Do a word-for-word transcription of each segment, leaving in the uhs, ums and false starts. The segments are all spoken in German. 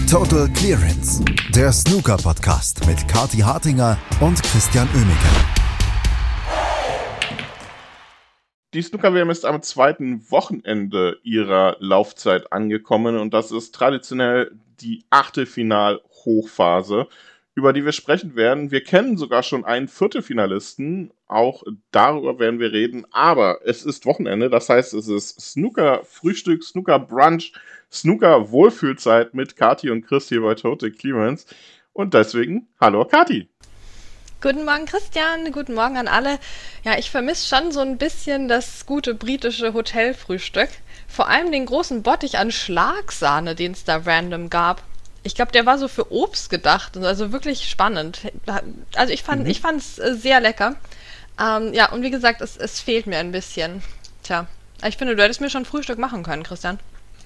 Total Clearance, der Snooker-Podcast mit Kathi Hartinger und Christian Oemeke. Die Snooker-W M ist am zweiten Wochenende ihrer Laufzeit angekommen und das ist traditionell die Achtelfinal-Hochphase, über die wir sprechen werden. Wir kennen sogar schon einen Viertelfinalisten, auch darüber werden wir reden, aber es ist Wochenende, das heißt, es ist Snooker-Frühstück, Snooker-Brunch, Snooker-Wohlfühlzeit mit Kathi und Chris hier bei Total Clearance und deswegen, hallo Kathi. Guten Morgen Christian, guten Morgen an alle. Ja, ich vermisse schon so ein bisschen das gute britische Hotelfrühstück. Vor allem den großen Bottich an Schlagsahne, den es da random gab. Ich glaube, der war so für Obst gedacht, also wirklich spannend. Also ich fand, mhm. ich fand es sehr lecker. Ähm, ja, und wie gesagt, es, es fehlt mir ein bisschen. Tja, ich finde, du hättest mir schon Frühstück machen können, Christian.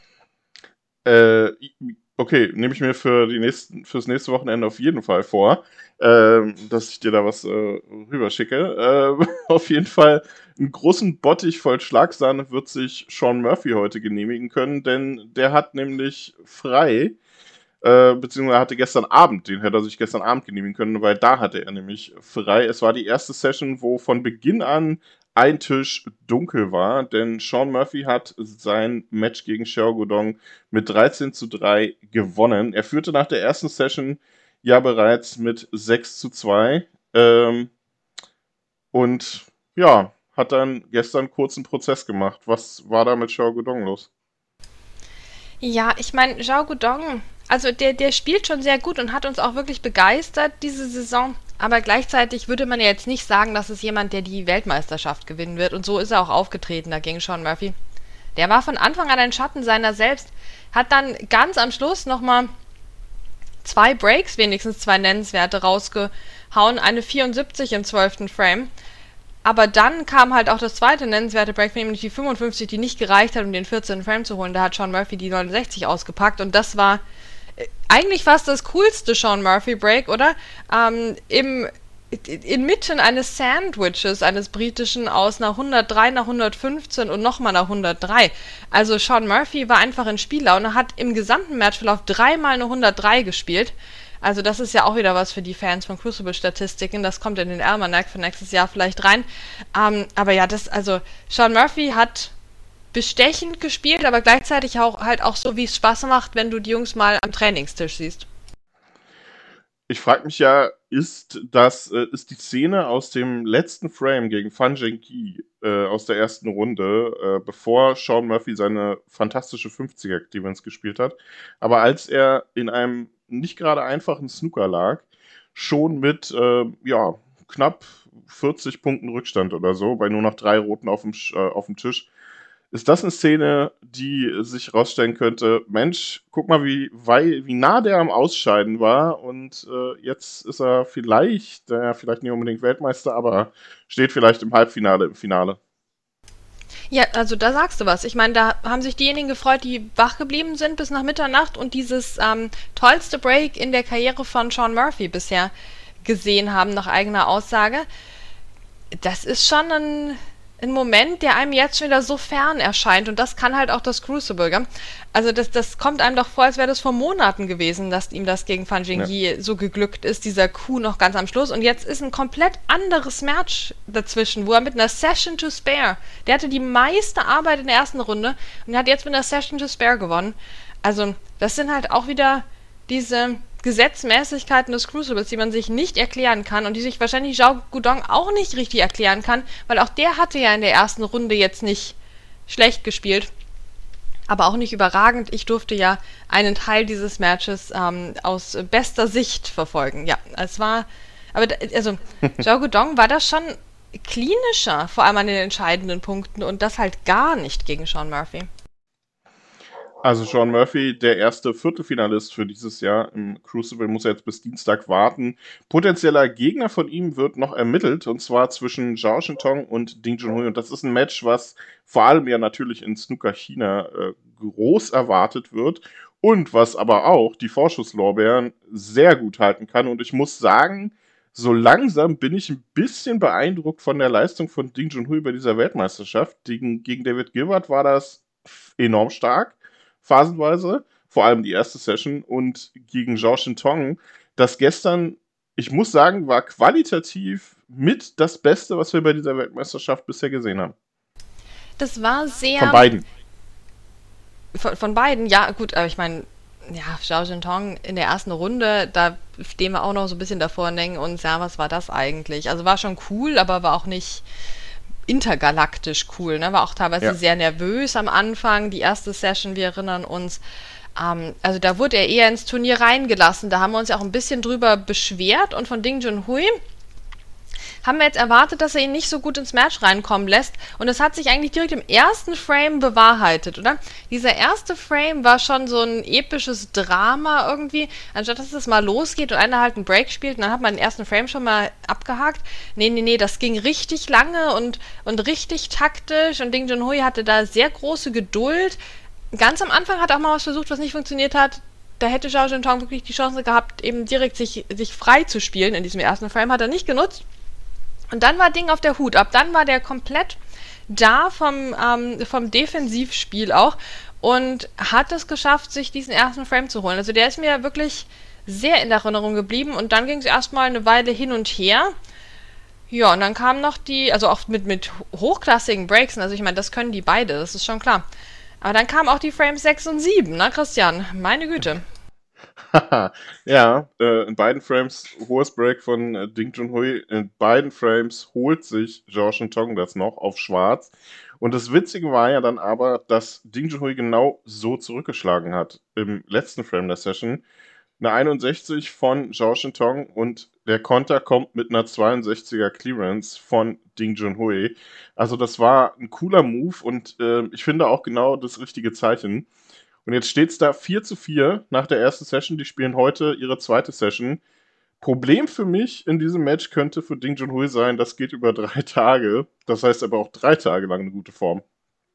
Äh, okay, nehme ich mir für die nächsten, fürs nächste Wochenende auf jeden Fall vor, ähm, dass ich dir da was äh, rüberschicke. Äh, auf jeden Fall einen großen Bottich voll Schlagsahne wird sich Shaun Murphy heute genehmigen können, denn der hat nämlich frei, äh, beziehungsweise hatte gestern Abend, den hätte er sich gestern Abend genehmigen können, weil da hatte er nämlich frei. Es war die erste Session, wo von Beginn an ein Tisch dunkel war, denn Shaun Murphy hat sein Match gegen Xiao Guodong mit dreizehn zu drei gewonnen. Er führte nach der ersten Session ja bereits mit sechs zu zwei ähm, und ja, hat dann gestern kurz einen Prozess gemacht. Was war da mit Xiao Guodong los? Ja, ich meine, Xiao Guodong, also der, der spielt schon sehr gut und hat uns auch wirklich begeistert diese Saison. Aber gleichzeitig würde man ja jetzt nicht sagen, dass es jemand, der die Weltmeisterschaft gewinnen wird. Und so ist er auch aufgetreten da gegen Shaun Murphy. Der war von Anfang an ein Schatten seiner selbst. Hat dann ganz am Schluss nochmal zwei Breaks, wenigstens zwei nennenswerte, rausgehauen. Eine vierundsiebzig im zwölften Frame. Aber dann kam halt auch das zweite nennenswerte Break, nämlich die fünfundfünfzig, die nicht gereicht hat, um den vierzehnten Frame zu holen. Da hat Shaun Murphy die neunundsechzig ausgepackt. Und das war eigentlich fast das coolste Shaun Murphy Break, oder? Ähm, im, inmitten eines Sandwiches, eines britischen, aus einer hundertdrei nach hundertfünfzehn und nochmal nach hundertdrei. Also Shaun Murphy war einfach in Spiellaune, hat im gesamten Matchverlauf dreimal eine hundertdrei gespielt. Also das ist ja auch wieder was für die Fans von Crucible-Statistiken. Das kommt in den Almanac für nächstes Jahr vielleicht rein. Ähm, aber ja, das, also Shaun Murphy hat bestechend gespielt, aber gleichzeitig auch halt auch so, wie es Spaß macht, wenn du die Jungs mal am Trainingstisch siehst. Ich frage mich ja, ist das äh, ist die Szene aus dem letzten Frame gegen Fan Zhengqi äh, aus der ersten Runde, äh, bevor Shaun Murphy seine fantastische fünfziger-Clearance gespielt hat, aber als er in einem nicht gerade einfachen Snooker lag, schon mit äh, ja knapp vierzig Punkten Rückstand oder so, bei nur noch drei Roten auf dem, äh, auf dem Tisch. Ist das eine Szene, die sich rausstellen könnte, Mensch, guck mal, wie, wei- wie nah der am Ausscheiden war und äh, jetzt ist er vielleicht, äh, vielleicht nicht unbedingt Weltmeister, aber steht vielleicht im Halbfinale, im Finale. Ja, also da sagst du was. Ich meine, da haben sich diejenigen gefreut, die wach geblieben sind bis nach Mitternacht und dieses ähm, tollste Break in der Karriere von Shaun Murphy bisher gesehen haben, nach eigener Aussage. Das ist schon ein... ein Moment, der einem jetzt schon wieder so fern erscheint. Und das kann halt auch das Crucible, gell? Also das, das kommt einem doch vor, als wäre das vor Monaten gewesen, dass ihm das gegen Fan Zhengqi ja. so geglückt ist, dieser Coup noch ganz am Schluss. Und jetzt ist ein komplett anderes Match dazwischen, wo er mit einer Session to Spare, der hatte die meiste Arbeit in der ersten Runde und hat jetzt mit einer Session to Spare gewonnen. Also das sind halt auch wieder diese Gesetzmäßigkeiten des Crucibles, die man sich nicht erklären kann und die sich wahrscheinlich Xiao Guodong auch nicht richtig erklären kann, weil auch der hatte ja in der ersten Runde jetzt nicht schlecht gespielt, aber auch nicht überragend. Ich durfte ja einen Teil dieses Matches ähm, aus bester Sicht verfolgen. Ja, es war, aber da, also Xiao Guodong war das schon klinischer, vor allem an den entscheidenden Punkten und das halt gar nicht gegen Shaun Murphy. Also Shaun Murphy, der erste Viertelfinalist für dieses Jahr im Crucible, muss jetzt bis Dienstag warten. Potenzieller Gegner von ihm wird noch ermittelt, und zwar zwischen Zhao Shintong und Ding Junhui. Und das ist ein Match, was vor allem ja natürlich in Snooker China äh, groß erwartet wird und was aber auch die Vorschusslorbeeren sehr gut halten kann. Und ich muss sagen, so langsam bin ich ein bisschen beeindruckt von der Leistung von Ding Junhui bei dieser Weltmeisterschaft. Gegen, gegen David Gilbert war das enorm stark. Phasenweise. vor allem die erste Session, und gegen Zhao Shintong, das gestern, ich muss sagen, war qualitativ mit das Beste, was wir bei dieser Weltmeisterschaft bisher gesehen haben. Das war sehr... Von beiden. Von, von beiden, ja, gut, aber ich meine, ja, Zhao Shintong in der ersten Runde, da stehen wir auch noch so ein bisschen davor und denken uns, ja, was war das eigentlich? Also war schon cool, aber war auch nicht intergalaktisch cool, ne? War auch teilweise ja. sehr nervös am Anfang, die erste Session, wir erinnern uns. Ähm, also da wurde er eher ins Turnier reingelassen, da haben wir uns ja auch ein bisschen drüber beschwert, und von Ding Junhui haben wir jetzt erwartet, dass er ihn nicht so gut ins Match reinkommen lässt, und es hat sich eigentlich direkt im ersten Frame bewahrheitet, oder? Dieser erste Frame war schon so ein episches Drama irgendwie, anstatt dass es mal losgeht und einer halt einen Break spielt und dann hat man den ersten Frame schon mal abgehakt. Nee, nee, nee, das ging richtig lange und, und richtig taktisch, und Ding Junhui hatte da sehr große Geduld. Ganz am Anfang hat er auch mal was versucht, was nicht funktioniert hat. Da hätte Zhao Shintong wirklich die Chance gehabt, eben direkt sich, sich frei zu spielen in diesem ersten Frame, hat er nicht genutzt. Und dann war Ding auf der Hut. Ab dann war der komplett da vom, ähm, vom Defensivspiel auch und hat es geschafft, sich diesen ersten Frame zu holen. Also der ist mir wirklich sehr in Erinnerung geblieben, und dann ging es erstmal eine Weile hin und her. Ja, und dann kamen noch die, also auch mit, mit hochklassigen Breaks, also ich meine, das können die beide, das ist schon klar. Aber dann kamen auch die Frames sechs und sieben, ne, Christian? Meine Güte. Ja, äh, in beiden Frames hohes Break von äh, Ding Junhui. In beiden Frames holt sich Zhao Shintong das noch auf schwarz. Und das Witzige war ja dann aber, dass Ding Junhui genau so zurückgeschlagen hat im letzten Frame der Session. Eine einundsechzig von Zhao Shintong, und der Konter kommt mit einer zweiundsechziger Clearance von Ding Junhui. Also das war ein cooler Move, und äh, ich finde auch genau das richtige Zeichen. Und jetzt steht es da vier zu vier nach der ersten Session. Die spielen heute ihre zweite Session. Problem für mich in diesem Match könnte für Ding Junhui sein, das geht über drei Tage. Das heißt aber auch drei Tage lang eine gute Form.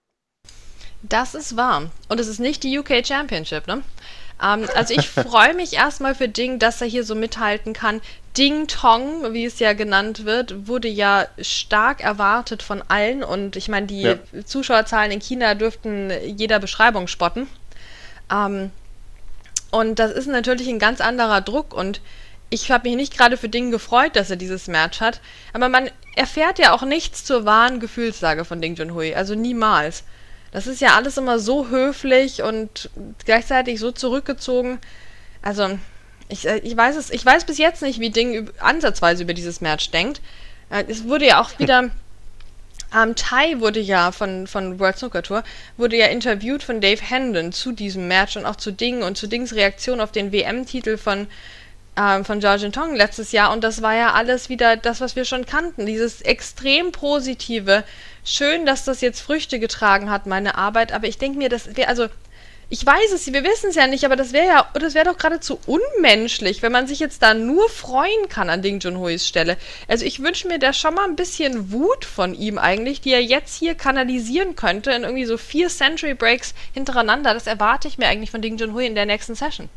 Das ist wahr. Und es ist nicht die U K Championship, ne? Ähm, also ich freue mich erstmal für Ding, dass er hier so mithalten kann. Ding Tong, wie es ja genannt wird, wurde ja stark erwartet von allen. Und ich meine, die ja. Zuschauerzahlen in China dürften jeder Beschreibung spotten. Ähm, und das ist natürlich ein ganz anderer Druck, und ich habe mich nicht gerade für Ding gefreut, dass er dieses Match hat, aber man erfährt ja auch nichts zur wahren Gefühlslage von Ding Junhui, also niemals. Das ist ja alles immer so höflich und gleichzeitig so zurückgezogen. Also ich, ich weiß es, ich weiß bis jetzt nicht, wie Ding ansatzweise über dieses Match denkt. Es wurde ja auch wieder Ähm, Tai wurde ja von, von World Snooker Tour, wurde ja interviewt von Dave Hendon zu diesem Match und auch zu Ding und zu Dings Reaktion auf den W M-Titel von, ähm, von Zhao Shintong letztes Jahr, und das war ja alles wieder das, was wir schon kannten, dieses extrem positive. Schön, dass das jetzt Früchte getragen hat, meine Arbeit, aber ich denke mir, das wäre, also ich weiß es, wir wissen es ja nicht, aber das wäre ja, das wäre doch geradezu unmenschlich, wenn man sich jetzt da nur freuen kann an Ding Junhuis Stelle. Also ich wünsche mir da schon mal ein bisschen Wut von ihm eigentlich, die er jetzt hier kanalisieren könnte in irgendwie so vier Century Breaks hintereinander. Das erwarte ich mir eigentlich von Ding Junhui in der nächsten Session.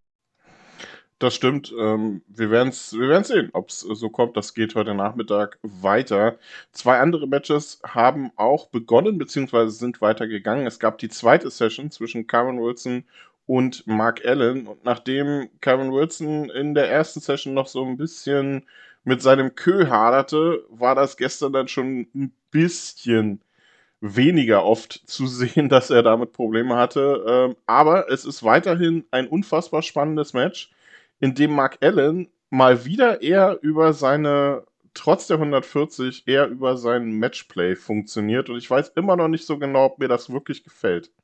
Das stimmt. Ähm, wir werden es wir werden's sehen, ob es so kommt. Das geht heute Nachmittag weiter. Zwei andere Matches haben auch begonnen, beziehungsweise sind weitergegangen. Es gab die zweite Session zwischen Kyren Wilson und Mark Allen. Und nachdem Kyren Wilson in der ersten Session noch so ein bisschen mit seinem Kö haderte, war das gestern dann schon ein bisschen weniger oft zu sehen, dass er damit Probleme hatte. Ähm, aber es ist weiterhin ein unfassbar spannendes Match, in dem Mark Allen mal wieder eher über seine, trotz der hundertvierzig, eher über sein Matchplay funktioniert. Und ich weiß immer noch nicht so genau, ob mir das wirklich gefällt.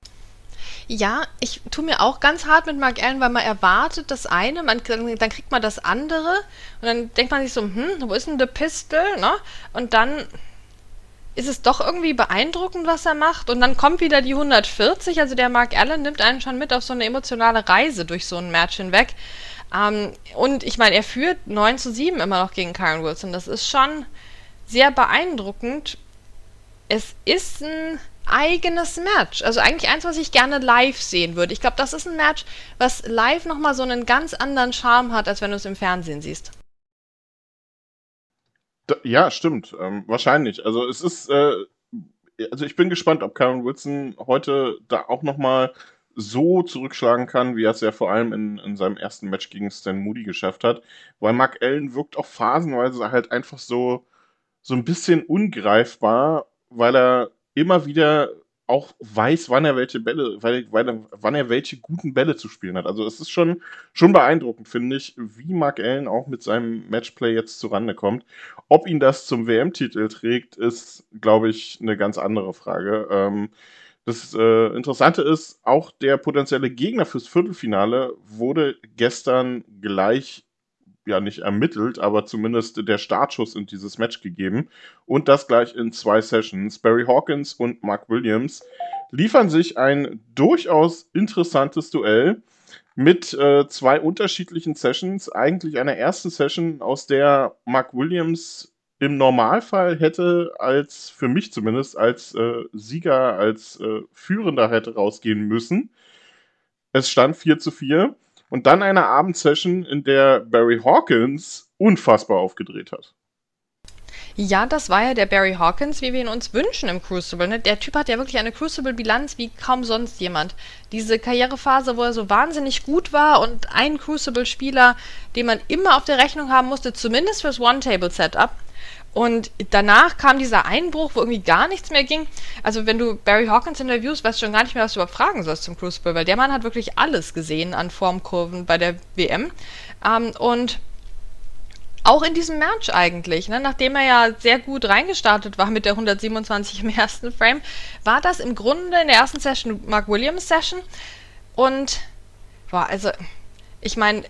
Ja, ich tue mir auch ganz hart mit Mark Allen, weil man erwartet das eine, man, dann kriegt man das andere und dann denkt man sich so, hm, wo ist denn der Pistol, ne? Und dann ist es doch irgendwie beeindruckend, was er macht. Und dann kommt wieder die hundertvierzig, also der Mark Allen nimmt einen schon mit auf so eine emotionale Reise durch so ein Match hinweg. Ähm, und ich meine, er führt neun zu sieben immer noch gegen Kyren Wilson. Das ist schon sehr beeindruckend. Es ist ein eigenes Match. Also eigentlich eins, was ich gerne live sehen würde. Ich glaube, das ist ein Match, was live nochmal so einen ganz anderen Charme hat, als wenn du es im Fernsehen siehst. Ja, stimmt. Ähm, wahrscheinlich. Also es ist, äh, also ich bin gespannt, ob Kyren Wilson heute da auch nochmal so zurückschlagen kann, wie er es ja vor allem in, in seinem ersten Match gegen Stan Moody geschafft hat. Weil Mark Allen wirkt auch phasenweise halt einfach so, so ein bisschen ungreifbar, weil er immer wieder auch weiß, wann er welche Bälle, weil, weil er, wann er welche guten Bälle zu spielen hat. Also es ist schon, schon beeindruckend, finde ich, wie Mark Allen auch mit seinem Matchplay jetzt zurande kommt. Ob ihn das zum W M-Titel trägt, ist, glaube ich, eine ganz andere Frage. Ähm, das äh, Interessante ist, auch der potenzielle Gegner fürs Viertelfinale wurde gestern gleich, ja nicht ermittelt, aber zumindest der Startschuss in dieses Match gegeben. Und das gleich in zwei Sessions. Barry Hawkins und Mark Williams liefern sich ein durchaus interessantes Duell mit äh, zwei unterschiedlichen Sessions. Eigentlich einer ersten Session, aus der Mark Williams im Normalfall hätte als, für mich zumindest, als äh, Sieger, als äh, Führender hätte rausgehen müssen. Es stand vier zu vier. Und dann eine Abendsession, in der Barry Hawkins unfassbar aufgedreht hat. Ja, das war ja der Barry Hawkins, wie wir ihn uns wünschen im Crucible. Ne? Der Typ hat ja wirklich eine Crucible-Bilanz wie kaum sonst jemand. Diese Karrierephase, wo er so wahnsinnig gut war und ein Crucible-Spieler, den man immer auf der Rechnung haben musste, zumindest fürs One-Table-Setup. Und danach kam dieser Einbruch, wo irgendwie gar nichts mehr ging. Also wenn du Barry Hawkins interviewst, weißt du schon gar nicht mehr, was du überhaupt fragen sollst zum Crucible, weil der Mann hat wirklich alles gesehen an Formkurven bei der W M. Ähm, und auch in diesem Match eigentlich, ne? Nachdem er ja sehr gut reingestartet war mit der hundertsiebenundzwanzig im ersten Frame, war das im Grunde in der ersten Session Mark Williams Session. Und, boah, also, ich meine,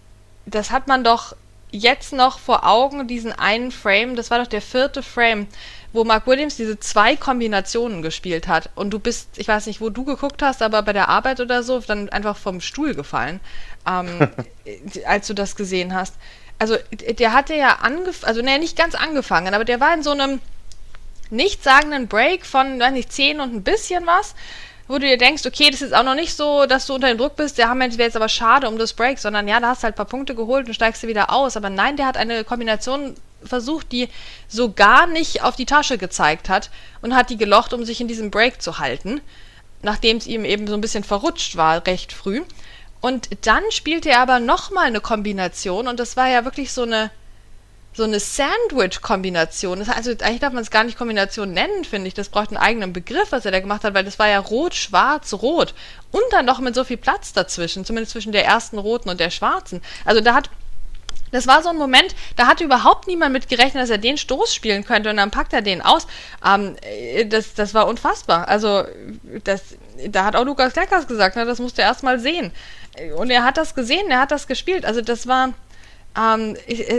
das hat man doch jetzt noch vor Augen, diesen einen Frame, das war doch der vierte Frame, wo Mark Williams diese zwei Kombinationen gespielt hat. Und du bist, ich weiß nicht, wo du geguckt hast, aber bei der Arbeit oder so, dann einfach vom Stuhl gefallen, ähm, als du das gesehen hast. Also, der hatte ja angefangen, also, ne, nicht ganz angefangen, aber der war in so einem nichtssagenden Break von, weiß nicht, zehn und ein bisschen was, wo du dir denkst, okay, das ist auch noch nicht so, dass du unter dem Druck bist, der Hammer wäre jetzt aber schade um das Break, sondern ja, da hast du halt ein paar Punkte geholt und steigst du wieder aus. Aber nein, der hat eine Kombination versucht, die so gar nicht auf die Tasche gezeigt hat und hat die gelocht, um sich in diesem Break zu halten, nachdem es ihm eben so ein bisschen verrutscht war, recht früh. Und dann spielte er aber nochmal eine Kombination und das war ja wirklich so eine so eine Sandwich-Kombination. Also eigentlich darf man es gar nicht Kombination nennen, finde ich. Das braucht einen eigenen Begriff, was er da gemacht hat, weil das war ja rot, schwarz, rot. Und dann noch mit so viel Platz dazwischen, zumindest zwischen der ersten roten und der schwarzen. Also da hat, das war so ein Moment, da hatte überhaupt niemand mit gerechnet, dass er den Stoß spielen könnte und dann packt er den aus. Ähm, das, das war unfassbar. Also das, da hat auch Lukas Kleckers gesagt, ne, das musst du erst mal sehen. Und er hat das gesehen, er hat das gespielt. Also das war Ähm,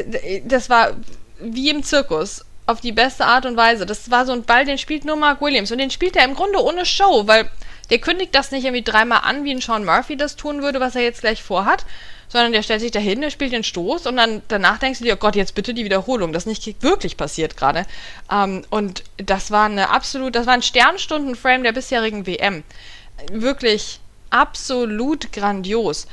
das war wie im Zirkus, auf die beste Art und Weise. Das war so ein Ball, den spielt nur Mark Williams. Und den spielt er im Grunde ohne Show, weil der kündigt das nicht irgendwie dreimal an, wie ein Sean Murphy das tun würde, was er jetzt gleich vorhat, sondern der stellt sich dahin, der spielt den Stoß und dann danach denkst du dir, oh Gott, jetzt bitte die Wiederholung. Das ist nicht wirklich passiert gerade. Ähm, und das war eine absolut, das war ein Sternstunden-Frame der bisherigen W M. Wirklich absolut grandios.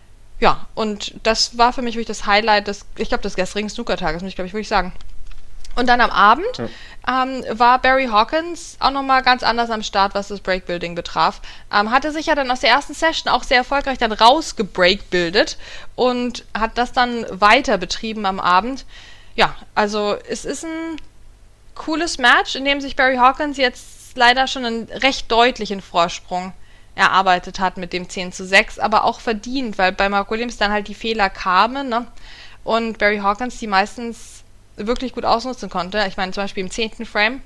Ja, und das war für mich wirklich das Highlight des, ich glaube, des gestrigen Snooker-Tages, muss ich, glaube ich, wirklich sagen. Und dann am Abend ja. ähm, war Barry Hawkins auch nochmal ganz anders am Start, was das Breakbuilding betraf. Ähm, hatte sich ja dann aus der ersten Session auch sehr erfolgreich dann rausgebreakbildet und hat das dann weiter betrieben am Abend. Ja, also es ist ein cooles Match, in dem sich Barry Hawkins jetzt leider schon einen recht deutlichen Vorsprung erarbeitet hat mit dem zehn zu sechs, aber auch verdient, weil bei Mark Williams dann halt die Fehler kamen, ne? Und Barry Hawkins die meistens wirklich gut ausnutzen konnte. Ich meine zum Beispiel im zehnten Frame,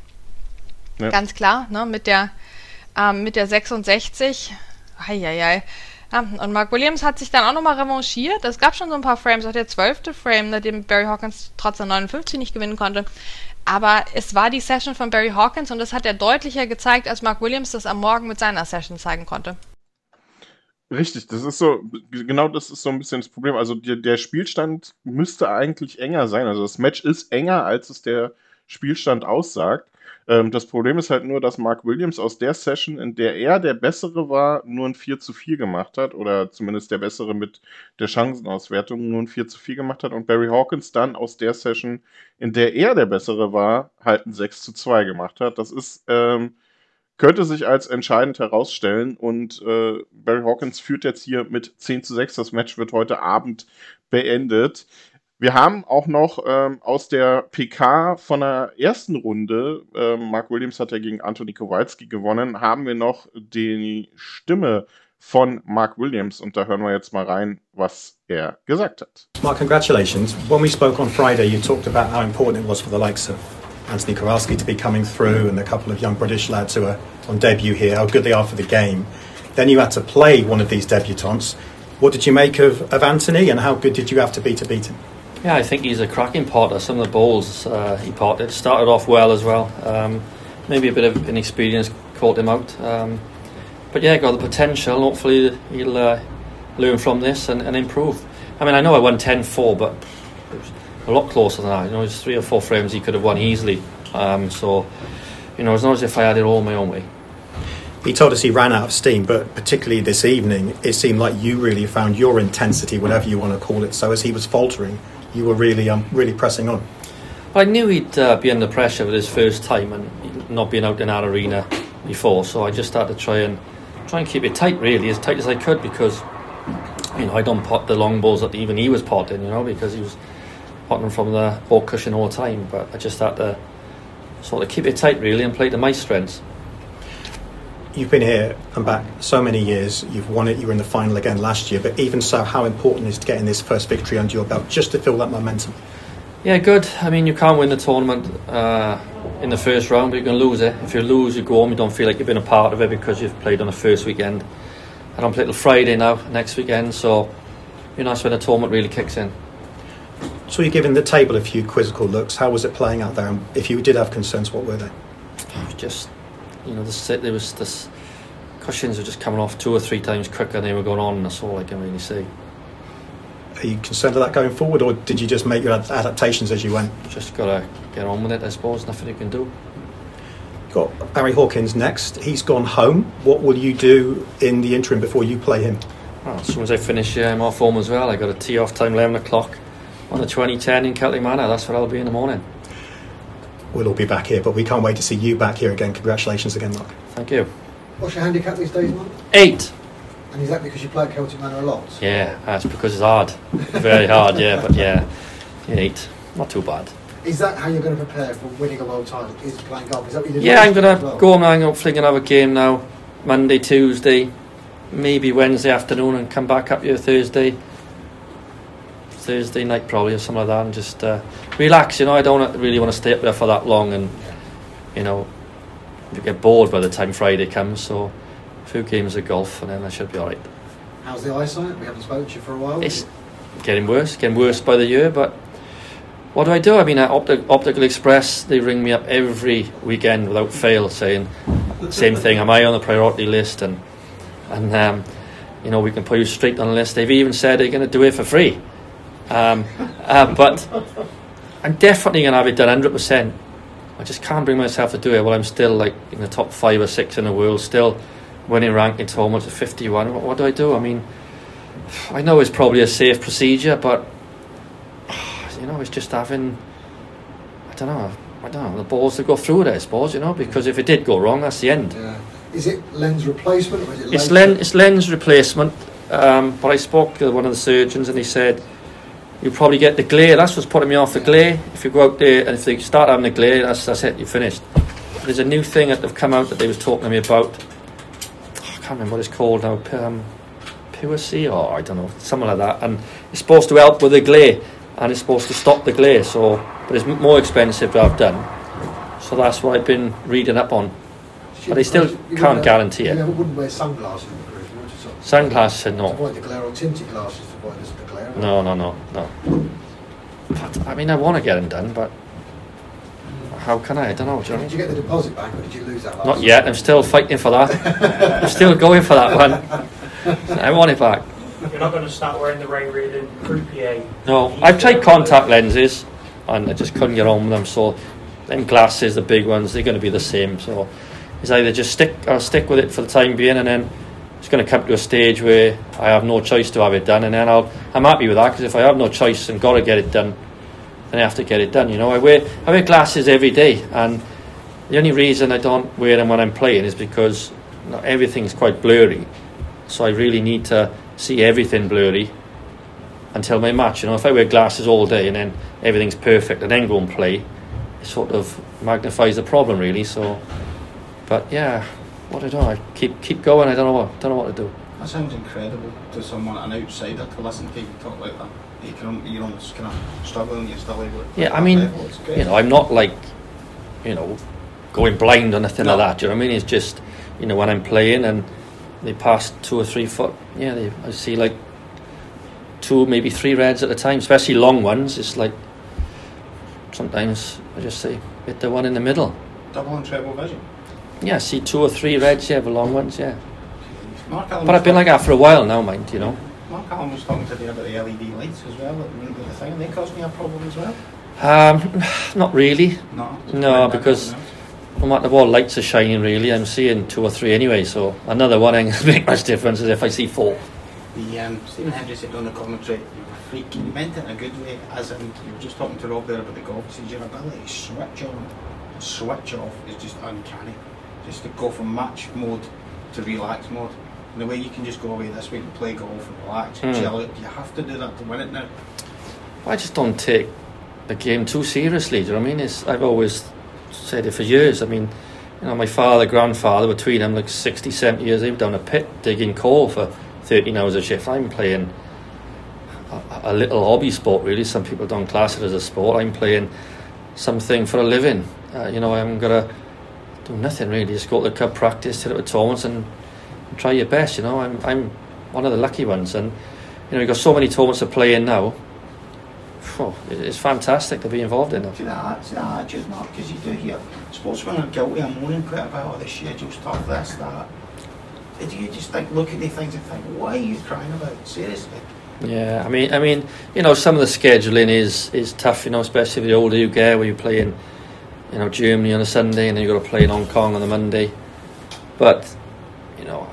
ja. Ganz klar, ne? Mit der ähm, mit der sechsundsechzig, heieiei. Ja, und Mark Williams hat sich dann auch nochmal revanchiert. Es gab schon so ein paar Frames, auch der zwölfte Frame, nachdem Barry Hawkins trotz der neunundfünfzig nicht gewinnen konnte. Aber es war die Session von Barry Hawkins und das hat er deutlicher gezeigt, als Mark Williams das am Morgen mit seiner Session zeigen konnte. Richtig, das ist so, genau das ist so ein bisschen das Problem. Also der, der Spielstand müsste eigentlich enger sein. Also das Match ist enger, als es der Spielstand aussagt. Ähm, das Problem ist halt nur, dass Mark Williams aus der Session, in der er der Bessere war, nur ein vier zu vier gemacht hat. Oder zumindest der Bessere mit der Chancenauswertung nur ein vier zu vier gemacht hat. Und Barry Hawkins dann aus der Session, in der er der Bessere war, halt ein sechs zu zwei gemacht hat. Das ist ähm, könnte sich als entscheidend herausstellen und äh, Barry Hawkins führt jetzt hier mit zehn zu sechs. Das Match wird heute Abend beendet. Wir haben auch noch ähm, aus der P K von der ersten Runde, ähm, Mark Williams hat ja gegen Anthony Kowalski gewonnen, haben wir noch die Stimme von Mark Williams und da hören wir jetzt mal rein, was er gesagt hat. Mark, congratulations. When we spoke on Friday, you talked about how important it was for the likes of Anthony Kowalski to be coming through and a couple of young British lads who are on debut here, how good they are for the game. Then you had to play one of these debutants. What did you make of, of Anthony and how good did you have to be to beat him? Yeah, I think he's a cracking potter. Some of the balls uh, he potted started off well as well. Um, maybe a bit of inexperience caught him out. Um, but yeah, got the potential. Hopefully he'll uh, learn from this and, and improve. I mean, I know I won ten four, but it was a lot closer than that. You know, there's three or four frames he could have won easily. Um, so, you know, it's not as if I had it all my own way. He told us he ran out of steam, but particularly this evening, it seemed like you really found your intensity, whatever you want to call it. So as he was faltering, you were really, um, really pressing on. I knew he'd uh, be under pressure with his first time and not being out in our arena before, so I just started to try and try and keep it tight, really, as tight as I could, because you know I don't pot the long balls that even he was potting, you know, because he was potting from the ball cushion all the time. But I just had to sort of keep it tight, really, and play to my strengths. You've been here and back so many years. You've won it. You were in the final again last year. But even so, how important is getting this first victory under your belt just to feel that momentum? Yeah, good. I mean, you can't win the tournament uh, in the first round, but you can lose it. If you lose, you go home. You don't feel like you've been a part of it because you've played on the first weekend. I don't play till Friday now, next weekend. So, you know, that's when the tournament really kicks in. So you're giving the table a few quizzical looks. How was it playing out there? And if you did have concerns, what were they? Just... You know, the, there was this cushions were just coming off two or three times quicker than they were going on, and that's all I can really say. Are you concerned with that going forward, or did you just make your adaptations as you went? Just got to get on with it, I suppose. Nothing you can do. You've got Barry Hawkins next. He's gone home. What will you do in the interim before you play him? Well, as soon as I finish here, I'm off home as well. I got a tee off time, eleven o'clock on the twenty ten in Celtic Manor. That's where I'll be in the morning. We'll all be back here, but we can't wait to see you back here again. Congratulations again, Mark. Thank you. What's your handicap these days, Mark? Eight. And is that because you play at Celtic Manor a lot? Yeah, that's because it's hard. Very hard, yeah, but yeah, eight. Not too bad. Is that how you're going to prepare for winning a world title? Is playing golf? Is that what you do? Yeah, I'm going to well? go home now and hopefully have a game now. Monday, Tuesday, maybe Wednesday afternoon, and come back up here Thursday. Thursday night probably or something like that, and just uh, relax. You know, I don't really want to stay up there for that long, and you know, you get bored by the time Friday comes. So a few games of golf, and then I should be all right. How's the eyesight? We haven't spoken to you for a while. It's getting worse, getting worse by the year. But what do I do? I mean, at Opti- Optical Express, they ring me up every weekend without fail, saying same thing. Am I on the priority list? And and um, you know, we can put you straight on the list. They've even said they're going to do it for free. Um, uh, but I'm definitely going to have it done one hundred percent. I just can't bring myself to do it while I'm still like in the top five or six in the world, still winning ranking tournaments at fifty-one. What, what do I do? I mean, I know it's probably a safe procedure, but you know, it's just having, I don't know, I don't know, the balls to go through it, I suppose, you know, because if it did go wrong, that's the end. Yeah. Is it lens replacement or is it it's, len- it's lens replacement, um, but I spoke to one of the surgeons and he said, you probably get the glare. That's what's putting me off, the glare. If you go out there and if they start having the glare, that's that's it, you're finished. There's a new thing that they've come out that they was talking to me about. Oh, I can't remember what it's called now. Um, Pure C or I don't know, something like that. And it's supposed to help with the glare, and it's supposed to stop the glare. So, but it's more expensive to have done. So that's what I've been reading up on. But I still can't guarantee it. You wouldn't wear sunglasses in the cruise, would you? Sunglasses, no. To avoid the glare, or tinted glasses to avoid the glare. No, no, no, no. But, I mean, I want to get them done, but how can I? I don't know. Do you know? Did you get the deposit back, or did you lose that last Not yet. I'm still fighting for that. I'm still going for that one. I want it back. You're not going to start wearing the Ray Reardon Croupier. No, I've tried contact lenses, and I just couldn't get on with them. So, them glasses, the big ones, they're going to be the same. So, it's either just stick or stick with it for the time being, and then it's going to come to a stage where I have no choice to have it done, and then I'll I'm happy with that, because if I have no choice and got to get it done, then I have to get it done. You know, I wear I wear glasses every day, and the only reason I don't wear them when I'm playing is because you know, everything's quite blurry. So I really need to see everything blurry until my match. You know, if I wear glasses all day and then everything's perfect and then go and play, it sort of magnifies the problem really. So, but yeah, what I do, I keep keep going. I don't know what don't know what to do. That sounds incredible to someone, an outsider, to listen to you talk like that. You can, you're almost kind of struggling. You're still able. Yeah, I mean, you know, I'm not like, you know, going blind or nothing no. like that. Do you know what I mean? It's just, you know, when I'm playing and they pass two or three foot, yeah, they, I see like two, maybe three reds at a time, especially long ones. It's like sometimes I just say hit the one in the middle. Double and treble vision. Yeah, I see two or three reds. Yeah, the long ones. Yeah. Mark but I've been like that for a while now, mind you know. Mark Allen was talking today about the L E D lights as well. That the thing, are they causing you a problem as well? Um, not really. No. No, because no matter what lights are shining, really, I'm seeing two or three anyway. So another one ain't gonna make much difference as if I see four. The um, Stephen Hendry said on the commentary, you were a freak. You meant it in a good way, as in you were just talking to Rob there about the golf. He said your ability to switch on, switch off is just uncanny. Just to go from match mode to relax mode. And the way you can just go away this week and play golf and relax and mm. chill out, you have to do that to win it now. I just don't take the game too seriously. Do you know what I mean? It's, I've always said it for years. I mean, you know, my father, grandfather, between them like sixty, seventy years, they've done a pit digging coal for thirteen hours a shift. I'm playing a, a little hobby sport, really. Some people don't class it as a sport. I'm playing something for a living. Uh, you know, I'm going to do nothing really. Just go to the club, practice, hit it with tournaments and try your best. You know, I'm I'm one of the lucky ones, and you know, you've got so many tournaments to play in now. Oh, it's fantastic to be involved in them. See that, see that attitude, Mark, because you do hear sportsmen are guilty of moaning quite about, oh, the schedule's tough, this, that. Do you just think, look at these things and think, what are you crying about? Seriously? Yeah, I mean, I mean, you know, some of the scheduling is is tough, you know, especially the older you get, where you're playing, you know, Germany on a Sunday and then you've got to play in Hong Kong on the Monday. But, you know,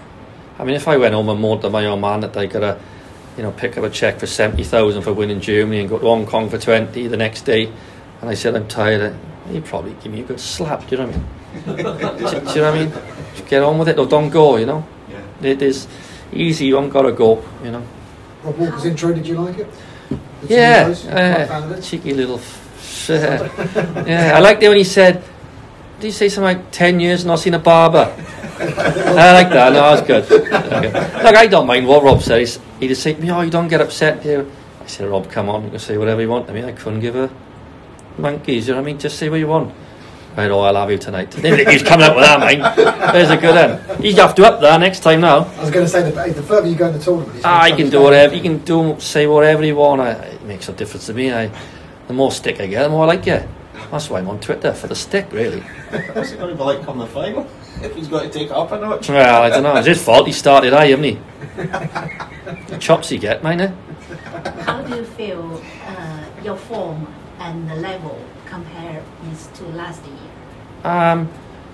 I mean, if I went home and moaned to my own man that I got to, you know, pick up a cheque for seventy thousand for winning Germany and go to Hong Kong for twenty the next day, and I said I'm tired, he'd probably give me a good slap. Do you know what I mean? do, do you know what I mean? Get on with it or don't go. You know, yeah. It is easy. You haven't got to go. You know. Rob Walker's intro. Did you like it? Did yeah, uh, cheeky little. F- uh, yeah, I liked it when he said, "Did you say something like ten years not seen a barber?" I like that. No, that was good. Okay. Look, I don't mind what Rob says. He just said to me, "Oh, you don't get upset." I said, "Rob, come on, you can say whatever you want." I mean, I couldn't give a monkeys. You know what I mean? Just say what you want. I know I'll have you tonight. He's coming up with that, mate. There's a good one. You have to up there next time now. I was going to say the, the further you go in the tournament, ah, you can do whatever. You can do say whatever you want. I, it makes no difference to me. I, the more stick I get, the more I like you. That's why I'm on Twitter, for the stick, really. What's it going to be like come the final? If he's got to take it up a notch? Well, I don't know. It's his fault he started high, hasn't he? The chops he get, mine, eh? How do you feel uh, your form and the level compared to last year? Um,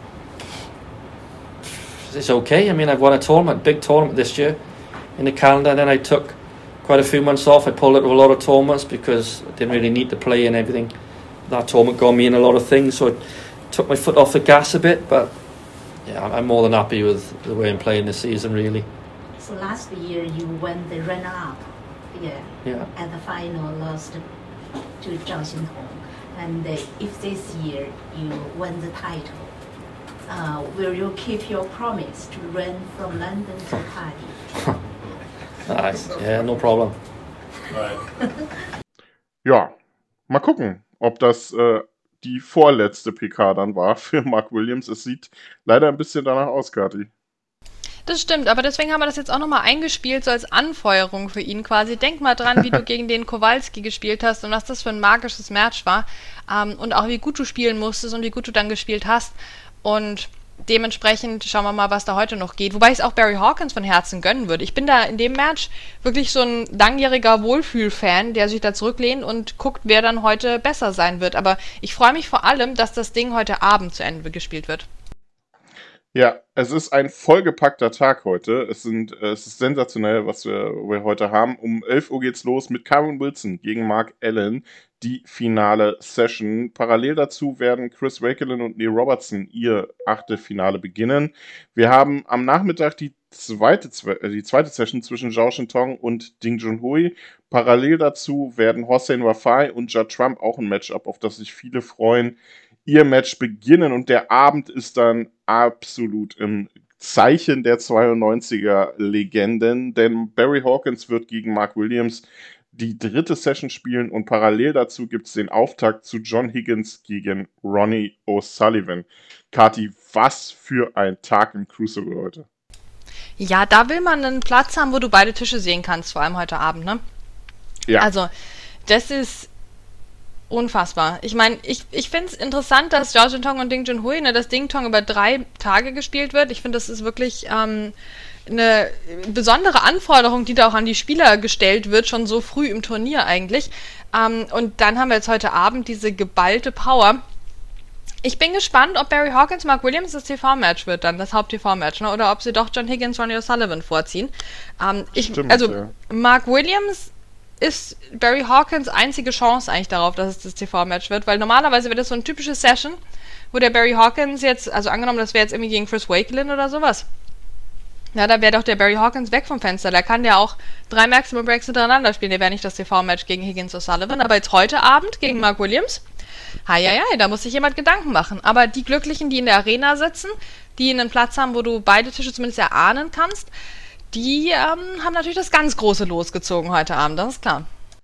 it's okay. I mean, I've won a tournament, big tournament this year in the calendar. And then I took quite a few months off. I pulled out of a lot of tournaments because I didn't really need to play and everything. That tournament got me in a lot of things, so I took my foot off the gas a bit. But yeah, I'm more than happy with the way I'm playing this season, really. So last year you won the runner-up, yeah, yeah. At the final, lost to Zhao Xinhong. And uh, if this year you win the title, uh, will you keep your promise to run from London to Paris? Nice, yeah, no problem. Right. Ja, mal gucken, ob das äh, die vorletzte P K dann war für Mark Williams. Es sieht leider ein bisschen danach aus, Kathi. Das stimmt, aber deswegen haben wir das jetzt auch nochmal eingespielt, so als Anfeuerung für ihn quasi. Denk mal dran, wie du gegen den Kowalski gespielt hast und was das für ein magisches Match war. Ähm, und auch wie gut du spielen musstest und wie gut du dann gespielt hast. Und dementsprechend schauen wir mal, was da heute noch geht. Wobei ich es auch Barry Hawkins von Herzen gönnen würde. Ich bin da in dem Match wirklich so ein langjähriger Wohlfühl-Fan, der sich da zurücklehnt und guckt, wer dann heute besser sein wird. Aber ich freue mich vor allem, dass das Ding heute Abend zu Ende gespielt wird. Ja, es ist ein vollgepackter Tag heute. Es, sind, äh, es ist sensationell, was wir, wir heute haben. Um elf Uhr geht's los mit Kyron Wilson gegen Mark Allen, die finale Session. Parallel dazu werden Chris Wakelin und Neil Robertson ihr Achtelfinale beginnen. Wir haben am Nachmittag die zweite, die zweite Session zwischen Zhao Shintong und Ding Junhui. Parallel dazu werden Hossein Wafai und Judd Trump, auch ein Matchup, auf das sich viele freuen, ihr Match beginnen. Und der Abend ist dann absolut im Zeichen der zweiundneunziger-Legenden, denn Barry Hawkins wird gegen Mark Williams die dritte Session spielen und parallel dazu gibt es den Auftakt zu John Higgins gegen Ronnie O'Sullivan. Kathi, was für ein Tag im Crucible heute. Ja, da will man einen Platz haben, wo du beide Tische sehen kannst, vor allem heute Abend, ne? Ja. Also, das ist unfassbar. Ich meine, ich, ich finde es interessant, dass Zhao Shintong und Ding Junhui, ne, das Ding Tong über drei Tage gespielt wird. Ich finde, das ist wirklich ähm, eine besondere Anforderung, die da auch an die Spieler gestellt wird, schon so früh im Turnier eigentlich. Ähm, und dann haben wir jetzt heute Abend diese geballte Power. Ich bin gespannt, ob Barry Hawkins, Mark Williams das T V-Match wird dann, das Haupt-T V-Match, ne? Oder ob sie doch John Higgins, Ronnie O'Sullivan vorziehen. Ähm, ich, Stimmt, also ja. Mark Williams ist Barry Hawkins einzige Chance eigentlich darauf, dass es das T V-Match wird, weil normalerweise wäre das so eine typische Session, wo der Barry Hawkins jetzt, also angenommen, das wäre jetzt irgendwie gegen Chris Wakelin oder sowas, ja, da wäre doch der Barry Hawkins weg vom Fenster, da kann der auch drei Maximum Breaks hintereinander spielen, der wäre nicht das T V-Match gegen Higgins O'Sullivan, aber jetzt heute Abend gegen Mark Williams, hei, hei, hei, da muss sich jemand Gedanken machen, aber die Glücklichen, die in der Arena sitzen, die einen Platz haben, wo du beide Tische zumindest erahnen kannst, die ähm, haben natürlich das ganz große Los gezogen heute Abend, das ist klar.